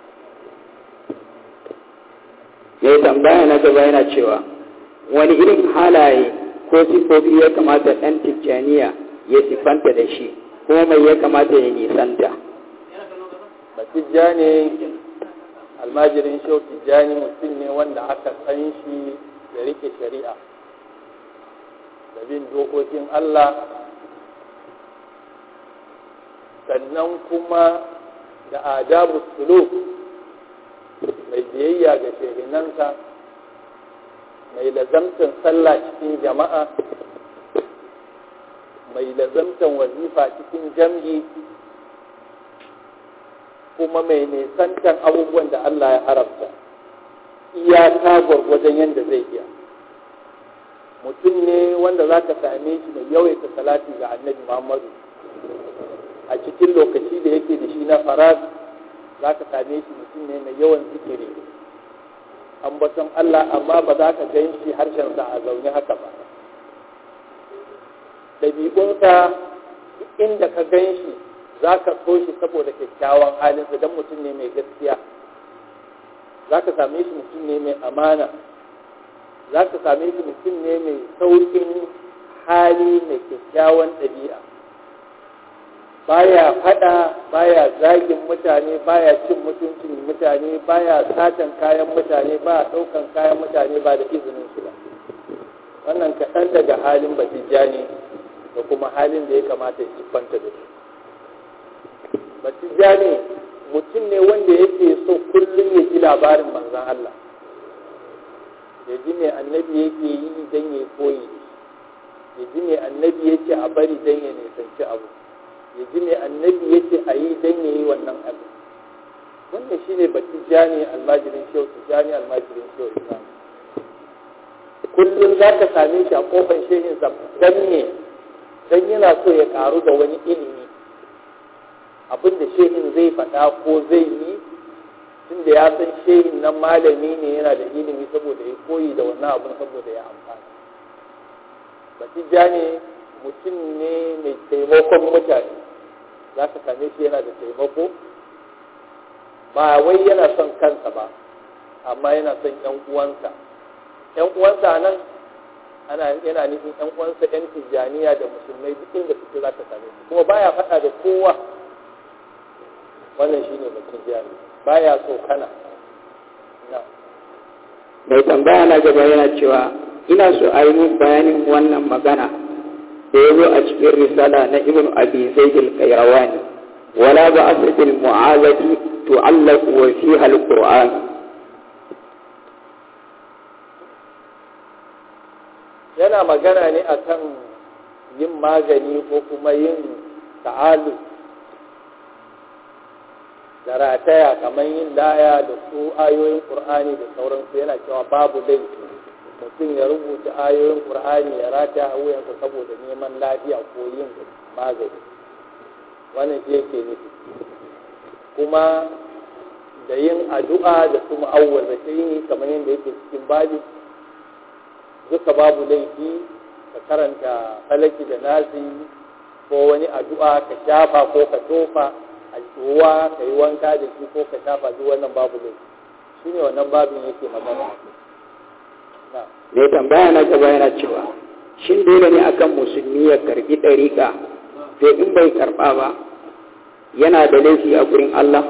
Mai tambaya na gaba yana cewa wani irin halaye ko sifofi ya kamata ɗan tijjaniya ya sifanta da shi kuma mai ya kamata ya nisanta. Ba tijjani almajirin shau tijjani mutum ne wanda aka san shi da rike shari'a da bin dokokin Allah, sannan kuma da adabu suluk, mai biyayya ga shehinansa, mai lazamtan sallah cikin jama'a, mai lazamtan wazifa cikin jam'i, kuma mai nisantan abubuwan da Allah ya haramta iyaka gwargwadon yadda zai iya. Mutum ne wanda za ka same shi mai yawaita salati ga annabi Muhammadu a cikin lokaci da yake da shi na farad, za ka same shi mutum ne mai yawan zikiri ambaton Allah, amma ba za ka gan shi harshensa a zaune haka ba. ɗabi'unsa duk inda ka gan shi za ka so shi saboda kyakkyawan halinsa, don mutum ne mai gaskiya. Za ka same shi mutum ne mai amana, za ka same shi mutum ne mai sauƙin hali, mai kyakkyawan ɗabi'a. Baya faɗa, baya zagin mutane, baya cin mutuncin mutane, baya satan kayan mutane, baya ɗaukan kayan mutane ba da izinin su ba. Wannan kaɗan daga halin batijjani da kuma halin da ya kamata ya siffanta da su. Batijjani mutum ne wanda yake so kullum ya ji labarin manzon Allah, ya ji mai annabi yake yi don ya koyi, ya ji mai annabi yake a bari don ya nisanci abu, ya ji mai annabi yake a yi don ya yi wannan abu. Wannan shi ne batijjani almajirin shehu tijjani almajirin shehu islam. Kullum za ka same shi a kofar shehinsa don ne, don yana so ya karu da wani ilimi. Abin da shehin zai faɗa ko zai yi, tun da ya san shehin nan malami ne yana da ilimi, saboda ya koyi da wannan abin saboda ya amfana. Batijjani mutum ne mai taimakon mutane, za ka same shi yana da taimako, ba wai yana son kansa ba, amma yana son ‘yan uwansa. ‘Yan uwansa nan ana yana nufin ‘yan uwansa ‘yan tijjaniya da musulmai duk inda suke za ka same shi, kuma baya faɗa da kowa. Wannan shi ne batijjani, baya so kana. Mai tambaya na gaba yana cewa ina so a yi min bayanin wannan magana da ya zo a cikin risala na Ibn Abi Zaid al-Qayrawani, wala ba'sa bil mu'azati tu'allaq wa fiha al-Qur'an. Yana magana ne akan yin magani ko kuma yin ta'alu da rataya, kamar yin laya da su ayoyin Qur'ani da sauransu. Yana cewa babu laifi mutum ya rubuta ayoyin Qur'ani ya rataya a wuyansa saboda neman lafiya ko yin magani. Wannan shi yake nufi. Kuma da yin addu'a da su mu'awwazataini kamar yadda yake cikin babi, duka babu laifi ka karanta falaki da nasi ko wani addu'a ka shafa ko ka tofa a ruwa ka yi wanka da shi ko ka shafa, duk wannan babu laifi. Shi ne wannan babin yake magana. Mai tambaya na gaba yana cewa shin dole ne akan musulmi ya karbi ɗariƙa, to in bai karɓa ba yana da laifi a gurin Allah?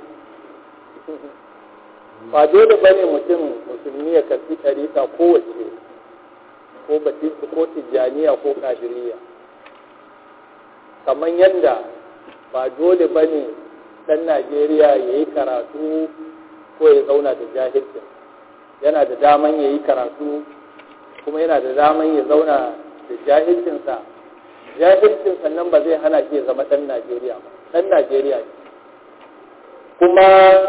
Ba dole ba ne mutum musulmi ya karbi ɗariƙa kowace, ko batista ko tijjaniya ko kafiriya. Kamar yadda ba dole ba ne ɗan Najeriya ya yi karatu ko ya zauna da jahilcin. Yana da daman ya yi karatu kuma yana da daman ya zauna da jahilcinsa. Jahilcin sannan ba zai hana shi ya zama ɗan Najeriya ba, ɗan Najeriya ne. Kuma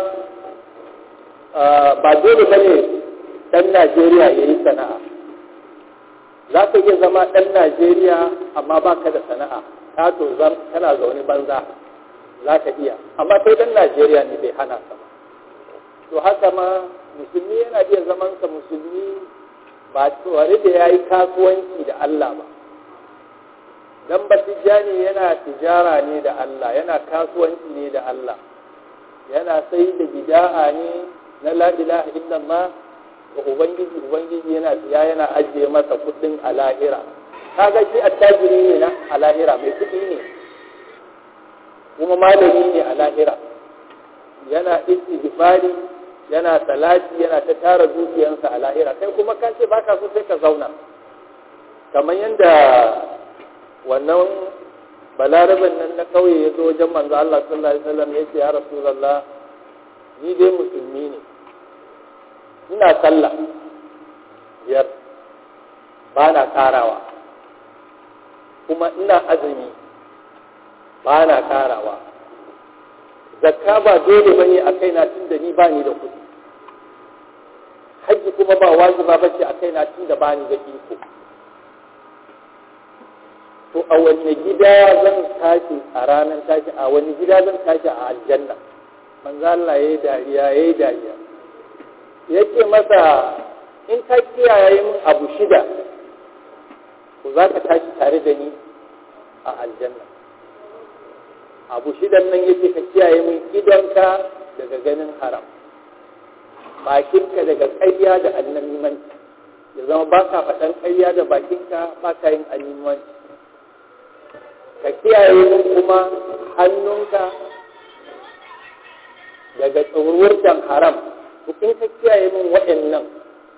ba dole ba ne ɗan Najeriya ya yi sana'a. Za ka iya zama ɗan Najeriya amma ba ka da sana'a, ka to kana zaune banza za ka iya, amma kai ɗan Najeriya ne bai hana ka ba. To haka ma musulmi yana iya zamansa musulmi ba tare da ya yi kasuwanci da Allah ba. Dan batijani yana tijara ne da Allah, yana kasuwanci ne da Allah, yana sai da bida'a ne na la ilaha illallah wa ubangiji ubangiji yana siya yana ajiye masa kudin a lahira. Kaga shi attajiri ne na a lahira, mai kudi ne kuma malami ne a lahira, yana istighfari, yana salati, yana ta tara dukiyansa a lahira. Kai kuma ka ce baka so sai ka zauna kamar yadda wannan balarabin nan na kauye ya zo wajen manzo Allah sallallahu alaihi wasallam ya ce ya Rasulullah, ni dai musulmi ne, ina sallah biyar ba na karawa, kuma ina azumi ba na karawa, zakka ba dole bane a kaina tunda ni ba ni da kuɗi, hajji kuma ba wajiba bace a kaina tunda ba ni da iko. To a wanne gida zan tashi a ranar tashi, a wani gida zan tashi a aljanna? Manzo Allah yayi dariya yayi dariya yace masa, in ka kiyaye min abu shida to za ka tashi tare da ni a aljanna. Abu shidan nan yake ka kiyaye min idanka daga ganin haram, bakinka daga ƙarya da annamimanci, ya zama ba ka faɗan ƙarya da bakinka, ba ka yin annamimanci. Ka kiyaye min kuma hannunka daga tsawarwarcan haram. In ka kiyaye min waɗannan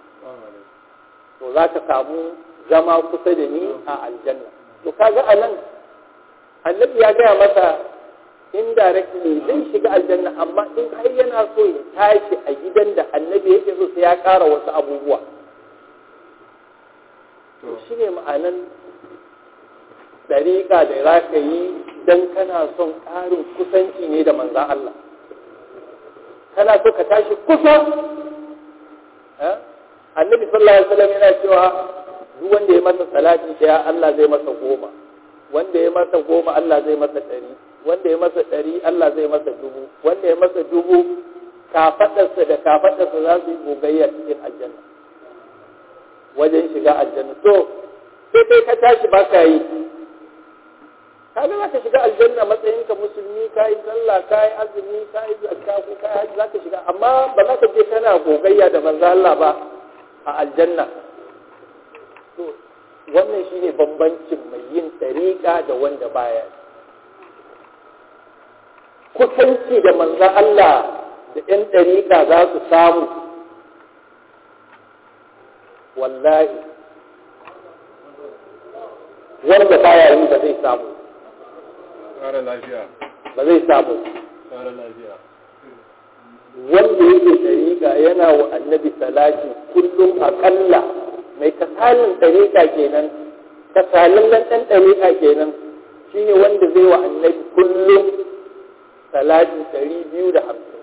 to za ka samu zama kusa da ni a aljanna. To kaga a nan annabi ya gaya masa indirectly zai shiga aljanna, amma in har yana so ya tashi a gidan da annabi yake so sai ya ƙara wasu abubuwa. To shi ne ma'anan ɗariƙa da za ka yi don kana son ƙarin kusanci ne da manzan Allah. Kana so ka tashi kusa? Annabi sallallahu alaihi wasallam yana cewa duk wanda ya masa salati ɗaya Allah zai masa goma, wanda ya masa goma Allah zai masa ɗari, wanda ya masa ɗari Allah zai masa dubu, wanda ya masa dubu kafaɗarsa da kafaɗarsa za su yi gogayya cikin aljanna wajen shiga aljanna. To sai kai ka tashi ba ka yi, kaga za ka shiga aljanna matsayinka musulmi, ka yi sallah, ka yi azumi, ka yi zakka ko ka yi za ka shiga, amma ba za ka je kana gogayya da manzo Allah ba a aljanna. To wannan shine bambancin mai yin tariqa da wanda baya. Kusanci da manzo Allah da ɗan tariqa za su samu, wallahi wanda baya yi ba zai samu. Ƙara lafiya. Ba zai samu. Ƙara lafiya. Wanda yake tariƙa yana wa annabi salati kullum aƙalla, mai kasalin tariƙa kenan, kasalin nan ɗan tariƙa kenan, shine wanda zai wa annabi kullum salati ɗari biyu da hamsin.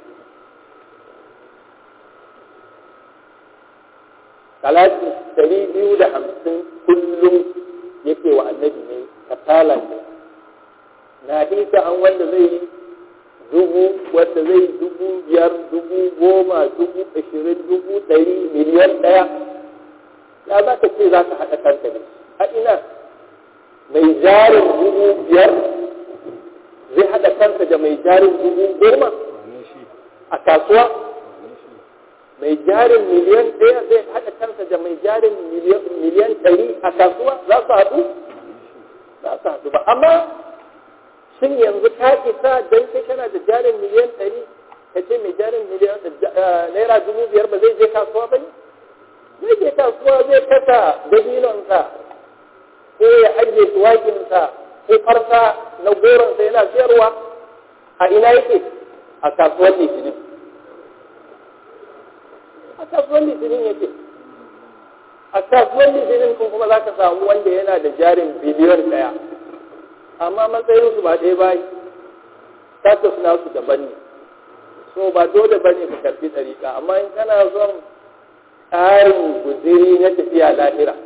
Salati ɗari biyu da hamsin kullum yake wa annabi ne kasala ne. Na hisa an wanda zai yi dubu, wanda zai yi dubu biyar, dubu goma, dubu ashirin, dubu ɗari, miliyan ɗaya. Ya za ka ce za ka haɗa kanka ne? A ina mai jarin dubu biyar zai haɗa kansa da mai jarin dubu goma a kasuwa? Mai jarin miliyan ɗaya zai haɗa kansa da mai jarin miliyan ɗari a kasuwa? Za su haɗu? Za su haɗu ba. Amma shin yanzu ka isa don kai kana da jarin miliyan ɗari ka ce mai jarin miliyan naira dubu biyar ba zai je kasuwa ba ne? Zai je kasuwa, zai kasa dabinonsa ko ya ajiye tuwakinsa ko farsa na goronsa yana siyarwa. A ina yake? A kasuwar Litinin. A kasuwar Litinin yake. a kasuwar litinin kun kuma za ka samu wanda yana da jarin biliyon ɗaya amma matsayinsu ba ɗaya ba status nasu daban ne, so ba dole ba ne ka karfi ɗariƙa, amma in kana son tsarin guziri na tafiya lahira,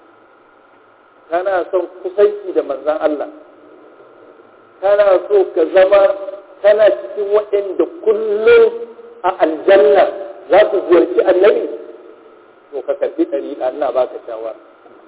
kana son kusanci da manzan Allah, kana so ka zama kana cikin waɗanda kullum a aljanna za su ziyarci annabi, to ka karfi ɗariƙa, ina ba ka shawara.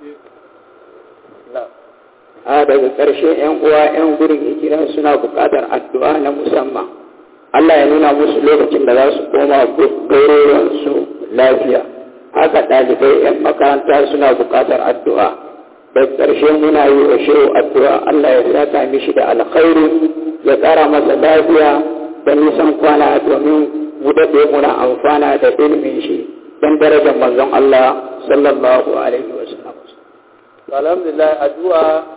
Na. a daga ƙarshe 'yan uwa 'yan gurin hijira suna buƙatar addu'a na musamman. Allah ya nuna musu lokacin da za su koma garuruwansu lafiya. Haka ɗalibai 'yan makaranta suna buƙatar addu'a. Daga ƙarshe muna yi wa shehu addu'a Allah ya saka mishi da alkhairu, ya ƙara masa lafiya da nisan kwana domin mu daɗe muna amfana da ilimin shi don darajar manzon Allah sallallahu alaihi wa sallam. Alhamdulillah, addu'a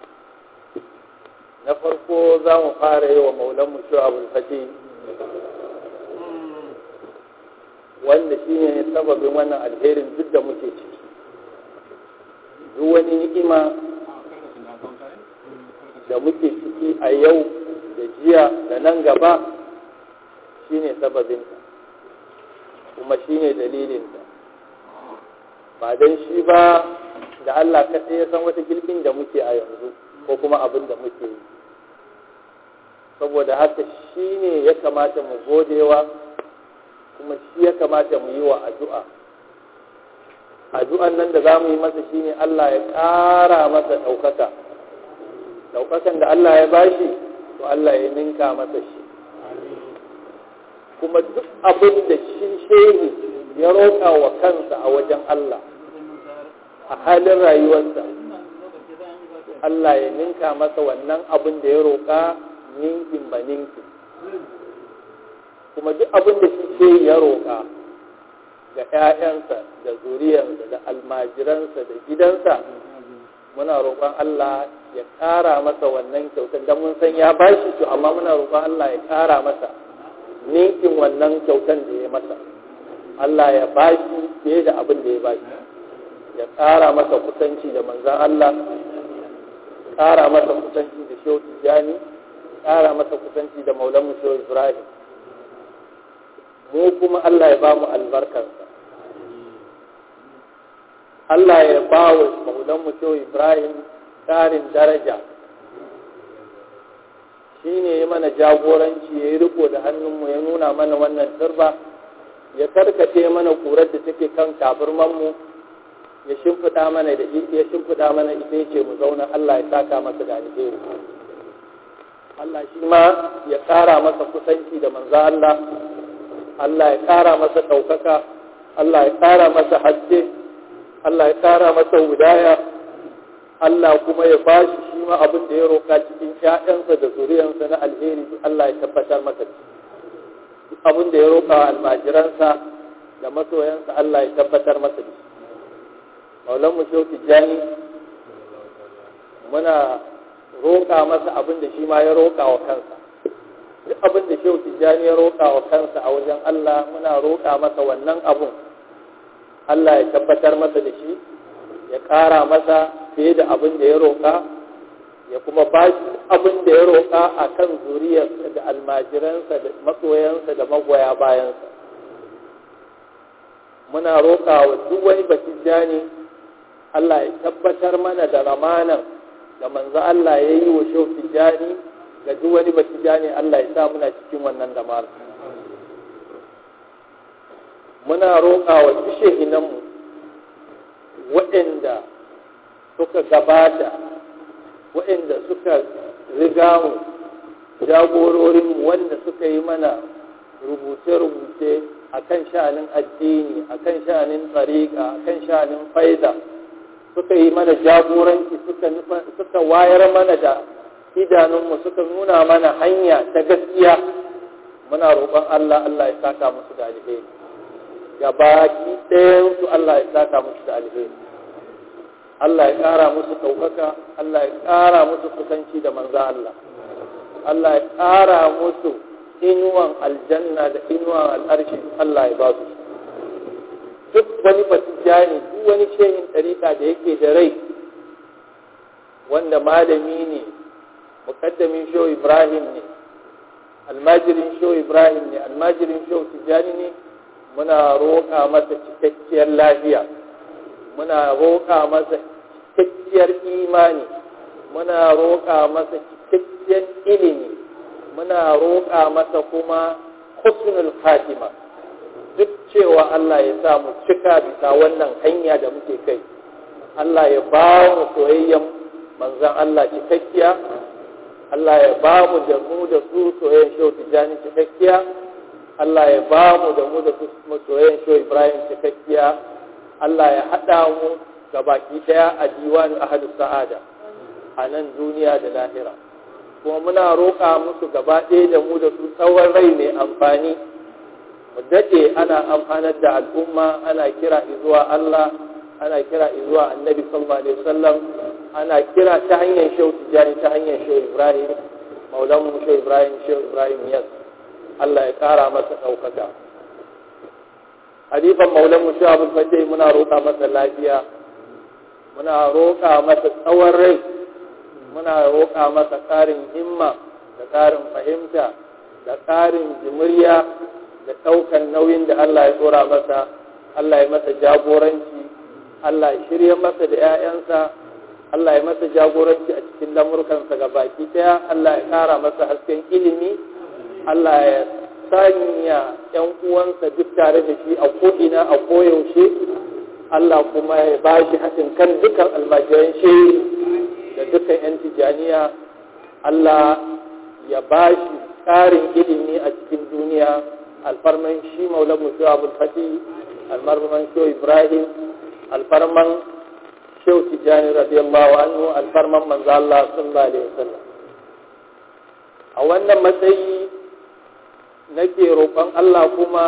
na farko za mu fara yi wa maulanmu Shu'abul Fati, wanda shi ne sababin wannan alherin duk da muke ciki. Duk wani ni'ima da muke ciki a yau da jiya da nan gaba shi ne sababinta, kuma shi ne dalilinta. Ba don shi ba da Allah kaɗai ya san wata gilbin da muke a yanzu ko kuma abin da muke yi. Saboda haka shi ne ya kamata mu godewa, kuma shi ya kamata mu yi wa addu'a. Addu'an nan da za mu yi masa shi ne Allah ya ƙara masa ɗaukaka. Ɗaukakan da Allah ya bashi, to Allah ya ninka masa shi. Kuma duk abin da shi shehi ya roƙa wa kansa a wajen Allah a halin rayuwarsa, Allah ya ninka masa wannan abin da ya roƙa ninkin ba ninkin. Kuma duk abin da shi ce ya roƙa ga ‘ya'yansa da zuriyarsa da almajiransa da gidansa, muna roƙon Allah ya ƙara masa wannan kyautar, don mun san ya bashi to, amma muna roƙon Allah ya ƙara masa ninkin wannan kyautar da ya masa. Allah ya bashi fiye da abin da ya bashi, ya ƙara masa kusanci da manzan Allah, ƙara masa kusanci da Shehu Tijjani, ƙara masa kusanci da Maulanmu Shehu Ibrahim. Mu kuma Allah ya ba mu albarkarsa. Allah ya ba wa Maulanmu Shehu Ibrahim ƙarin daraja. Shi ne ya mana jagoranci, ya yi riko da hannunmu, ya nuna mana wannan turba, ya karkace mana ƙurar da take kan kafirmanmu, ya shimfiɗa mana da ya shimfiɗa mana ita yace mu zauna. Allah ya saka masa da alheri. Allah shi ma ya ƙara masa kusanci da manzo Allah. Allah ya ƙara masa ɗaukaka. Allah ya ƙara masa haske. Allah ya ƙara masa hudaya. Allah kuma ya bashi shi ma abin da ya roƙa cikin ƴaƴansa da zuriyarsa na alheri. Allah ya tabbatar masa da shi. Abin da ya roƙa wa almajiransa da masoyansa, Allah ya tabbatar masa da shi. Maulanmu Shehu Tijjani muna roƙa masa abin da shi ma ya roƙa wa kansa. Duk abin da Shehu Tijjani ya roƙa wa kansa a wajen Allah, muna roƙa masa wannan abun. Allah ya tabbatar masa da shi, ya ƙara masa fiye da abin da ya roƙa, ya kuma ba shi abin da ya roƙa a kan zuriyarsa da almajiransa da masoyansa da magoya bayansa. Muna roƙa wa duk wani Batijjani Allah ya tabbatar mana da ramanan da manzo Allah ya yi wa Shehu Tijjani, ga duk wani Batijjani Allah ya sa muna cikin wannan damar. Muna roƙa wa duk shehinanmu waɗanda suka gabata, waɗanda suka riga mu, jagororinmu wanda suka yi mana rubuce-rubuce a kan sha'anin addini, a kan sha'anin tsariƙa, a kan sha'anin faida, suka yi mana jagoranci, suka wayar mana da idanunmu, suka nuna mana hanya ta gaskiya. Muna roƙon Allah, Allah ya saka musu da alheri. Ya baki ɗayansu Allah ya saka musu da alheri. Allah ya ƙara musu ɗaukaka, Allah ya ƙara musu kusanci da manzan Allah. Allah ya ƙara musu inuwan aljanna da inuwan al'arshi, Allah ya ba su. Duk wani batijani duk wani shehin ɗariƙa da yake da rai wanda malami ne, muƙaddamin shehu Ibrahim ne, almajirin shehu Ibrahim ne, almajirin shehu Tijjani ne, muna roƙa masa cikakkiyar lafiya, muna roƙa masa cikakkiyar imani, muna roƙa masa cikakkiyar ilimi, muna roƙa masa kuma husnul khatima, duk cewa Allah ya sa mu cika bisa wannan hanya da muke kai. Allah ya ba mu soyayyen manzon Allah cikakkiya, Allah ya ba mu da mu da su soyayyen shehu Tijjani cikakkiya, Allah ya ba mu da mu da su soyayyen shehu Ibrahim cikakkiya, Allah ya haɗa mu ga baki ɗaya a diwani ahadu sa'ada a nan duniya da lahira. Kuma muna roƙa musu gaba ɗaya da mu da su tsawon rai mai amfani, mu daɗe ana amfanar da al'umma, ana kira zuwa Allah, ana kira zuwa annabi sallallahu alaihi wasallam, ana kira ta hanyar shehu Tijjani, ta hanyar shehu Ibrahim, maulanmu shehu Ibrahim, shehu Ibrahim Yas, Allah ya ƙara masa ɗaukaka. Halifan maulanmu shehu Abul Fatih muna roƙa masa lafiya, muna roƙa masa tsawon rai, muna roƙa masa ƙarin himma da ƙarin fahimta da ƙarin jimiriya da ɗaukan nauyin da Allah ya tsora masa. Allah ya masa jagoranci, Allah ya shirya masa da 'ya'yansa, Allah ya masa jagoranci a cikin lamurkansa ga baki ɗaya, Allah ya ƙara masa hasken ilimi, Allah ya sanya 'yan uwansa duk tare da shi a ko'ina a koyaushe, Allah kuma ya ba shi haɗin kan dukkan almajiran shi da dukkan 'yan tijaniya. Allah ya ba shi ƙarin ilimi a cikin duniya, alfarman shi maulan musu abul fati, alfarman shehu Ibrahim, alfarman shehu Tijjani radiyallahu anhu, alfarman manzo Allah sallallahu alaihi wasallam. A wannan matsayi nake roƙon Allah kuma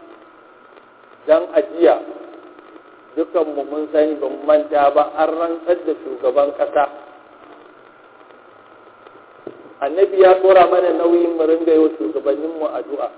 dan ajiya dukanmu mun sani ba mu manta ba, an rantsar da shugaban ƙasa. Annabi ya tsora mana nauyin mu ringa yi wa shugabanninmu addu'a.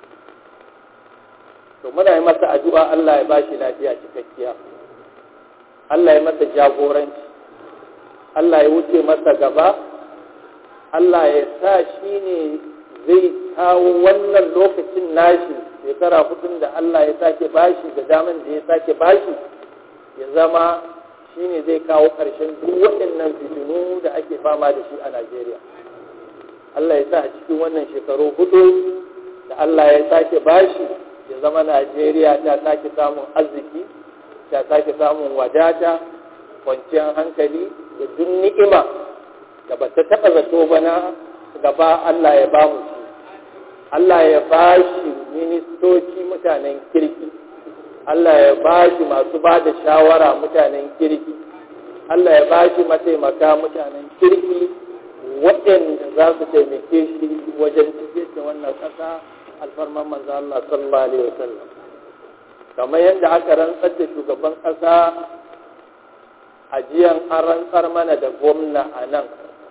To muna yi masa addu'a Allah ya bashi lafiya cikakkiya, Allah ya masa jagoranci, Allah ya wuce masa gaba, Allah ya sa shi ne zai kawo wannan lokacin nashi shekara hudun da Allah ya sake bashi da daman da ya sake bashi, ya zama shi ne zai kawo ƙarshen duk waɗannan fitinu da ake fama da shi a Najeriya. Allah ya sa a cikin wannan shekaru hudu da Allah ya sake bashi, ya zama Najeriya ta sake samun arziki, ta sake samun wadata, kwanciyar hankali da duk ni'ima da ba ta taɓa zato ba na gaba Allah ya ba mu shi. Allah ya ba shi ministoci mutanen kirki, Allah ya ba shi masu ba da shawara mutanen kirki, Allah ya ba shi mataimaka mutanen kirki waɗanda za su taimake shi wajen tafiyar da wannan ƙasa, alfarman manzo Allah sallallahu alaihi wasallam. Kamar yadda aka rantsar da shugaban ƙasa a jiyan, an rantsar mana da gwamna a nan,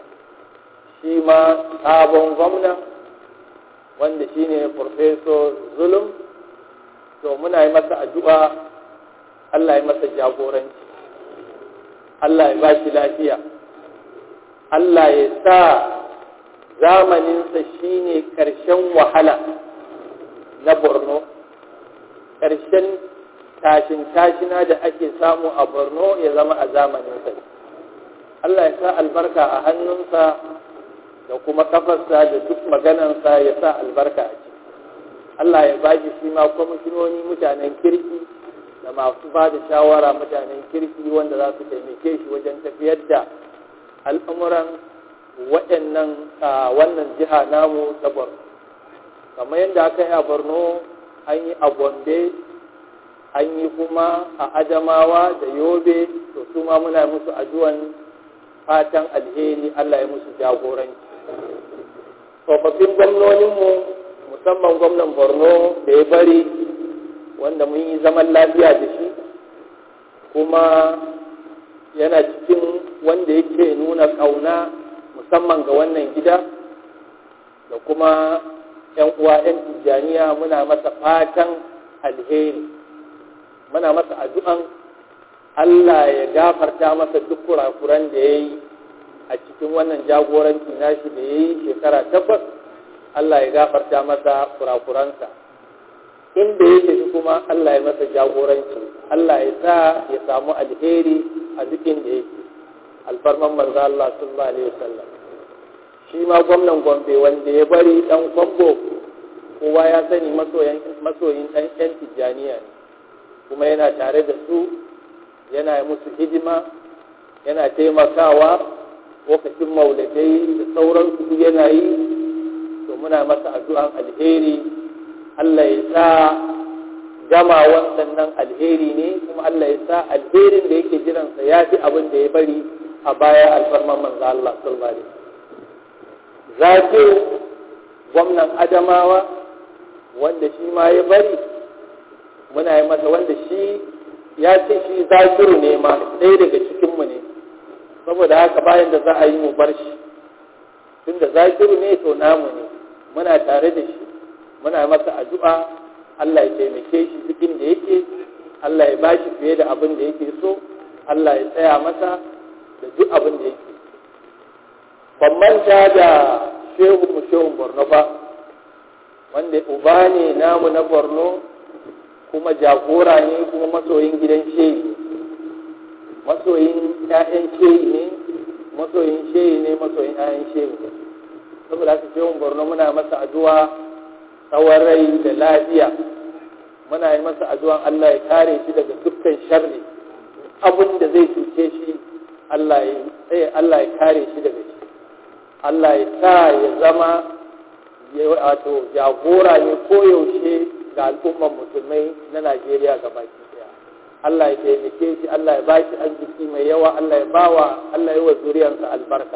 shi ma sabon gwamna wanda shi ne Professor Zulum. To muna yi masa addu'a, Allah ya masa jagoranci, Allah ya ba shi lafiya, Allah ya sa zamaninsa shi ne ƙarshen wahala na Borno, ƙarshen tashin-tashina da ake samu a Borno ya zama a zamaninsa. Allah ya sa albarka a hannunsa da kuma kafarsa da duk maganansa ya sa albarka a ciki. Allah ya bashi shi ma kwamishinoni mutanen kirki da masu ba da shawara mutanen kirki wanda za su taimake shi wajen tafiyar da al'amuran waɗannan wannan jiha namu ta Borno. Kamar yadda aka yi a Borno, an yi a Gombe, an yi kuma a Adamawa da Yobe, to su ma muna musu addu'an fatan alheri, Allah ya musu jagoranci. Tsofaffin gwamnoninmu, musamman gwamnan Borno da ya bari, wanda mun yi zaman lafiya da shi, kuma yana cikin wanda yake nuna ƙauna musamman ga wannan gida, da kuma ‘yan uwa ‘yan Tijjaniya muna masa fatan alheri. Muna muna masa addu'an Allah ya gafarta masa duk kurakuran da ya yi a cikin wannan jagoranci nashi da ya yi shekara takwas. Allah ya gafarta masa kurakuransa, inda ya tafi kuma Allah ya masa jagoranci, Allah ya sa ya samu alheri a duk inda yake, alfarman manzo Allah sallallahu alaihi wasallam. Shi ma gwamnan Gombe wanda ya bari dan Kwambo, kowa ya sani masoyin masoyin dan yan Tijjaniya ne, kuma yana tare da su, yana musu hidima, yana taimakawa lokacin maulidai da sauransu duk yana yi. To muna masa addu'an alheri, Allah ya sa gamawan sannan alheri ne, kuma Allah ya sa alherin da yake jiransa ya fi abin da ya bari a baya alfarman manzo Allah sallallahu alaihi wasallam. Zakiru gwamnan Adamawa wanda shi ma ya bari, muna yi masa, wanda shi ya ce shi Zakiru ne ma ɗaya daga cikinmu ne, saboda haka bayan da za a yi mu bar shi, tunda Zakiru ne to namu ne, muna tare da shi, muna masa addu'a Allah ya taimake shi duk inda yake, Allah ya bashi fiye da abin da yake so, Allah ya tsaya masa da duk abin da yake. Ban manta da shehu mu shehun Borno ba, wanda uba ne namu na Borno, kuma jagora ne, kuma masoyin gidan shehi, masoyin ƴaƴan shehi ne, masoyin shehi ne, masoyin ƴaƴan shehi ne. Saboda haka shehun Borno muna masa addu'a tsawon rai da lafiya, muna yi masa addu'an Allah ya kare shi daga dukkan sharri, abin da zai cuce shi Allah ya Allah ya kare shi daga shi, Allah ya sa ya zama wato jagora ne koyaushe ga al'ummar musulmai na Najeriya gabaki daya. Allah ya taimake shi, Allah ya ba shi arziki mai yawa, Allah ya bawa Allah ya wa zuriyarsa albarka.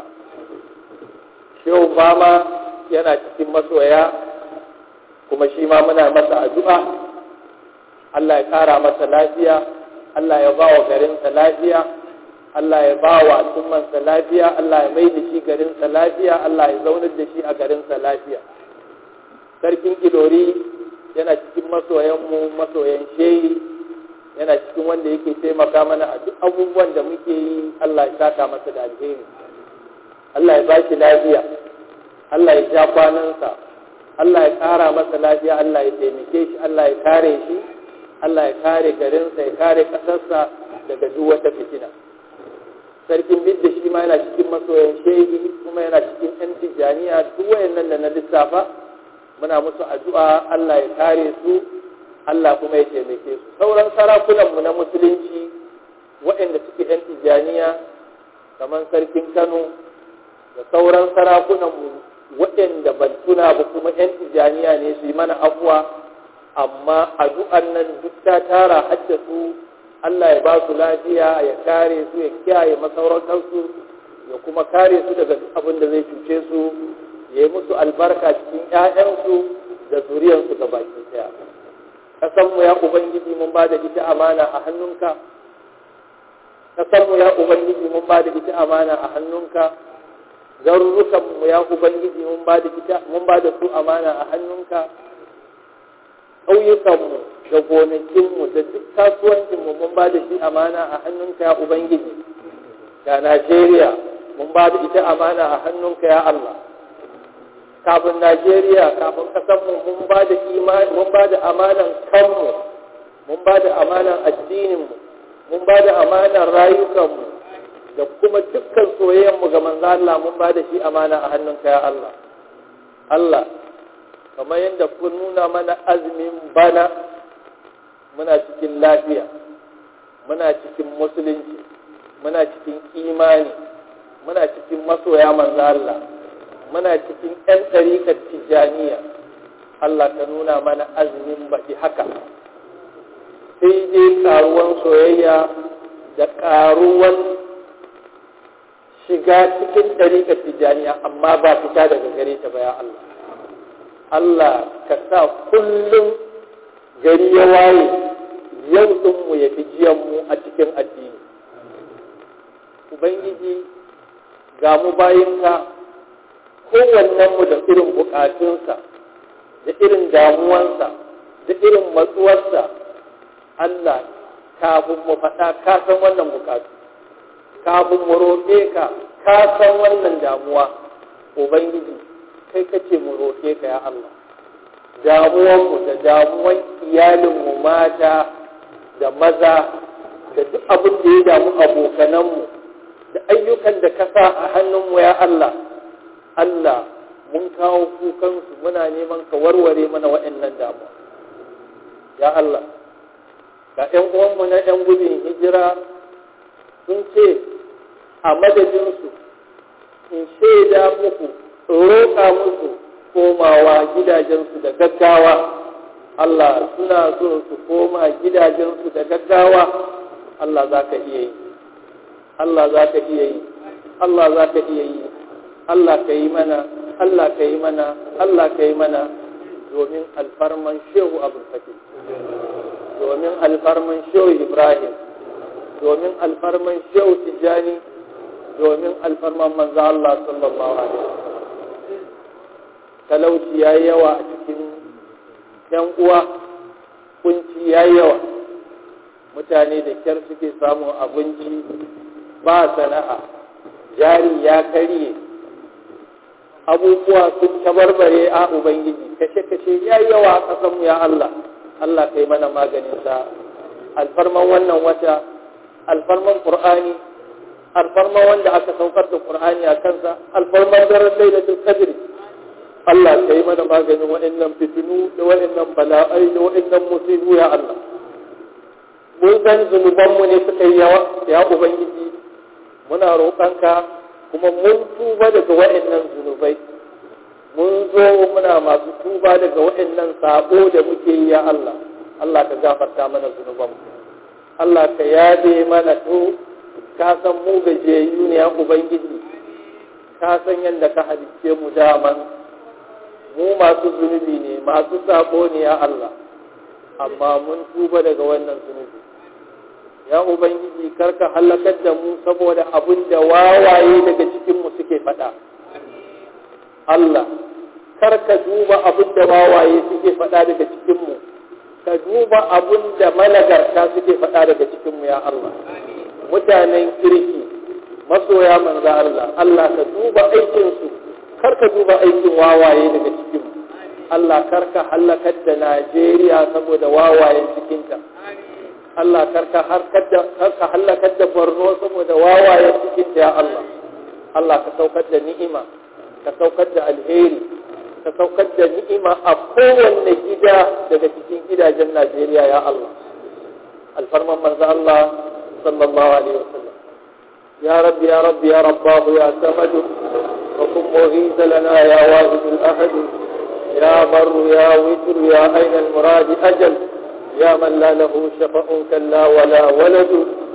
Shehu Bama yana cikin masoya, kuma shi ma muna masa addu'a, Allah ya ƙara masa lafiya, Allah ya ba wa garinsa lafiya, Allah ya ba wa al'ummansa lafiya, Allah ya mai da shi garinsa lafiya, Allah ya zaunar da shi a garinsa lafiya. Sarkin Ilori yana cikin masoyanmu, masoyan shehi, yana cikin wanda yake taimaka mana a duk abubuwan da muke yi. Allah ya saka masa da alheri, Allah ya ba shi lafiya, Allah ya ja kwanansa, Allah ya ƙara masa lafiya, Allah ya taimake shi, Allah ya kare shi, Allah ya kare garinsa, ya kare ƙasarsa daga duk wata fitina. Sarkin Bidda shi ma yana cikin masoyan shehi, kuma yana cikin ƴan Tijjaniya. Duk wayannan da na lissafa muna musu addu'a, Allah ya kare su, Allah kuma ya taimake su. Sauran sarakunanmu na musulunci waɗanda suke ƴan Tijjaniya, kamar sarkin Kano da sauran sarakunanmu waɗanda ban tuna ba kuma ƴan Tijjaniya ne, su yi mana afuwa, amma addu'an nan duk ta tara hadda su. Allah ya ba su lafiya, ya kare su, ya kiyaye masarautarsu, ya kuma kare su daga duk abin da zai cuce su, ya yi musu albarka cikin ‘ya'yansu da zuriyarsu ga baki ɗaya. Ƙasanmu ya Ubangiji mun ba da ita amana a hannunka, ƙasanmu ya Ubangiji mun ba da ita amana a hannunka, garurukanmu ya Ubangiji mun ba da ita mun ba da su amana a hannunka, ƙauyukanmu da gonakinmu da duk kasuwancinmu mun ba da shi amana a hannunka ya Ubangiji. Da Najeriya mun ba da ita amana a hannunka ya Allah. Kafin Najeriya, kafin ƙasarmu mun ba da imani, mun ba da amanan kanmu, mun ba da amanan addininmu, mun ba da amanan rayukanmu, da kuma dukkan soyayyenmu ga manzo Allah mun ba da shi amana a hannunka ya Allah. Allah, kamar yadda kun nuna mana azumin bana, muna cikin lafiya, muna cikin musulunci, muna cikin imani, muna cikin masoya manzo Allah, muna cikin ƴan ɗariƙar Tijjaniya. Allah ka nuna mana azumin baɗi haka, sai dai ƙaruwan soyayya da ƙaruwan shiga cikin ɗariƙar Tijjaniya, amma ba fita daga gare ta ba ya Allah. Allah ka sa kullum gari ya waye yau ɗinmu ya fi jiyanmu a cikin addini. Ubangiji, ga mu bayinka, kowannenmu da irin bukatunsa, da irin damuwansa, da irin matsuwarsa. Allah kafin mu faɗa ka san wannan bukatu, kafin mu roƙe ka ka san wannan damuwa. Ubangiji kai kace mu roƙe ka ya Allah, damuwanmu da damuwan iyalinmu mata da maza da duk abin da ya damu abokananmu da ayyukan da ka sa a hannunmu ya Allah, Allah mun kawo kukansu muna neman ka warware mana waɗannan damuwa. Ya Allah, ga ‘yan uwanmu na ‘yan gudun hijira sun ce a madadinsu in shaida muku, roƙa musu komawa gidajensu da gaggawa. Allah suna so su koma gidajensu da gaggawa. Allah za ka iya yi, Allah za ka iya yi, Allah za ka iya yi, Allah ka yi mana, Allah ka yi mana, Allah ka yi mana, domin alfarman Shehu Abdul Fatih, domin alfarman Shehu Ibrahim, domin alfarman Shehu Tijjani, domin alfarman manzo Allah sallallahu alaihi wasallam. Talauci yayi yawa a cikin ‘yan uwa, kunci yayi yawa, mutane da kyar suke samun abinci, ba sana'a, jari ya karye, abubuwa sun tabarbare a Ubangiji, kashe-kashe yayi yawa a ƙasanmu ya Allah. Allah kai mana maganinsa, alfarman wannan wata, alfarman Qur'ani, alfarman wanda aka saukar da Qur'ani a kansa, alfarman daren Lailatul Qadr. Allah kai mana maganin waɗannan fitinu da waɗannan bala'ai da waɗannan musibu ya Allah. Mun san zunubanmu ne suka yi yawa ya Ubangiji, muna roƙonka kuma mun tuba daga waɗannan zunubai. Mun zo muna masu tuba daga waɗannan sabo da muke yi ya Allah. Allah ka gafarta mana zunubanmu. Allah ka yabe mana to, ka san mu gajiyayyu ne ya Ubangiji, ka san yadda ka halicce mu daman. Mu masu zunubi ne, masu sabo ne ya Allah, amma mun tuba daga wannan zunubi. Ya Ubangiji, karka halakar da mu saboda abin da wawaye daga cikinmu suke faɗa. Allah, karka duba abin da wawaye suke faɗa daga cikinmu, ka duba abin da malagarta suke faɗa daga cikinmu ya Allah. Mutanen kirki, masoya manzo Allah, Allah ka duba aikinsu, karka duba aikin wawaye daga cikinmu. Allah karka halakar da Najeriya saboda wawayen cikinta. Allah karka halakar da Borno saboda wawayen cikinta ya Allah. Allah ka saukar da ni'ima, ka saukar da alheri, ka saukar da ni'ima a kowanne gida daga cikin gidajen Najeriya ya Allah. Alfarman manzo Allah sallallahu alaihi wasallam. Ya Rabbi ya Rabbi ya Rabbahu ya Samadu وكن مغيث لنا يا واحد الأحد يا بر يا وتر يا أين المراد أجل يا من لا له شفاء كلا ولا ولد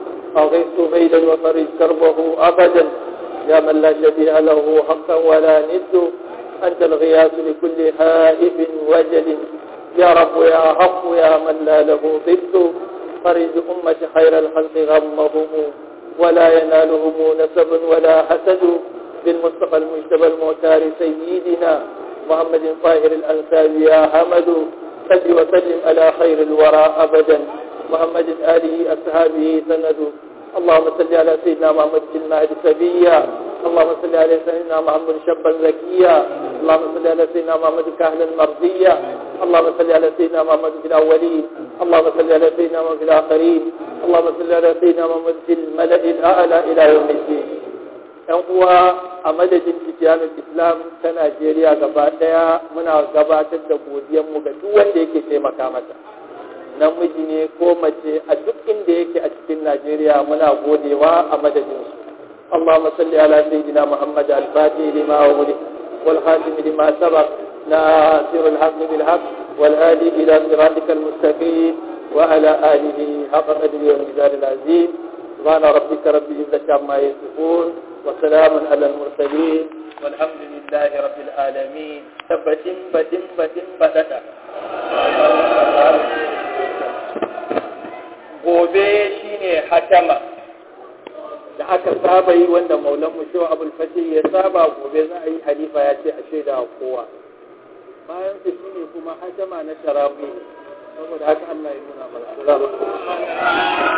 أغيث بيدا وفرج كربه أبدا يا من لا شبيه له حقا ولا ند أنت الغياث لكل هائف وجل يا رب يا حق يا من لا له ضد فرج أمة خير الخلق غمهم ولا ينالهم نسب ولا حسد بالمصطفى المجتبى المعتار سيدنا محمد طاهر الأنساب يا حمد صل وسلم على خير الورى أبدا محمد آله أصحابه سند اللهم صل على سيدنا محمد المهد سبيا اللهم صل على سيدنا محمد شابا زكيا اللهم صل على سيدنا محمد كهلا مرضيا اللهم صل على سيدنا محمد في الأولين اللهم صل على سيدنا محمد في الآخرين اللهم صل على سيدنا محمد في الملأ الأعلى إلى يوم الدين. ‘Yan uwa a madadin fitiyanar Islam ta Najeriya gaba ɗaya muna gabatar da godiyanmu ga duk wanda yake taimaka mata. Namiji ne ko mace a duk inda yake a cikin Najeriya muna godewa a madadinsu. Allahumma salli ala sayyidina Muhammad al-Fatih lima wuli wal khatim lima sabaq nasir al-haq bil haq wal hadi ila siratikal mustaqim wa ala alihi haqqa qadri wa mizan al-azim. Subhana rabbika rabbil izzati amma yasifun. وسلام على المرسلين والحمد لله رب العالمين. تبتم بتم بتم بتتا. gobe shine hatama da aka saba yi wanda maulan mu shehu abul fatih ya saba gobe za a yi halifa ya ce a shaida kowa bayan su shine kuma hatama na tarawih saboda haka Allah ya nuna mana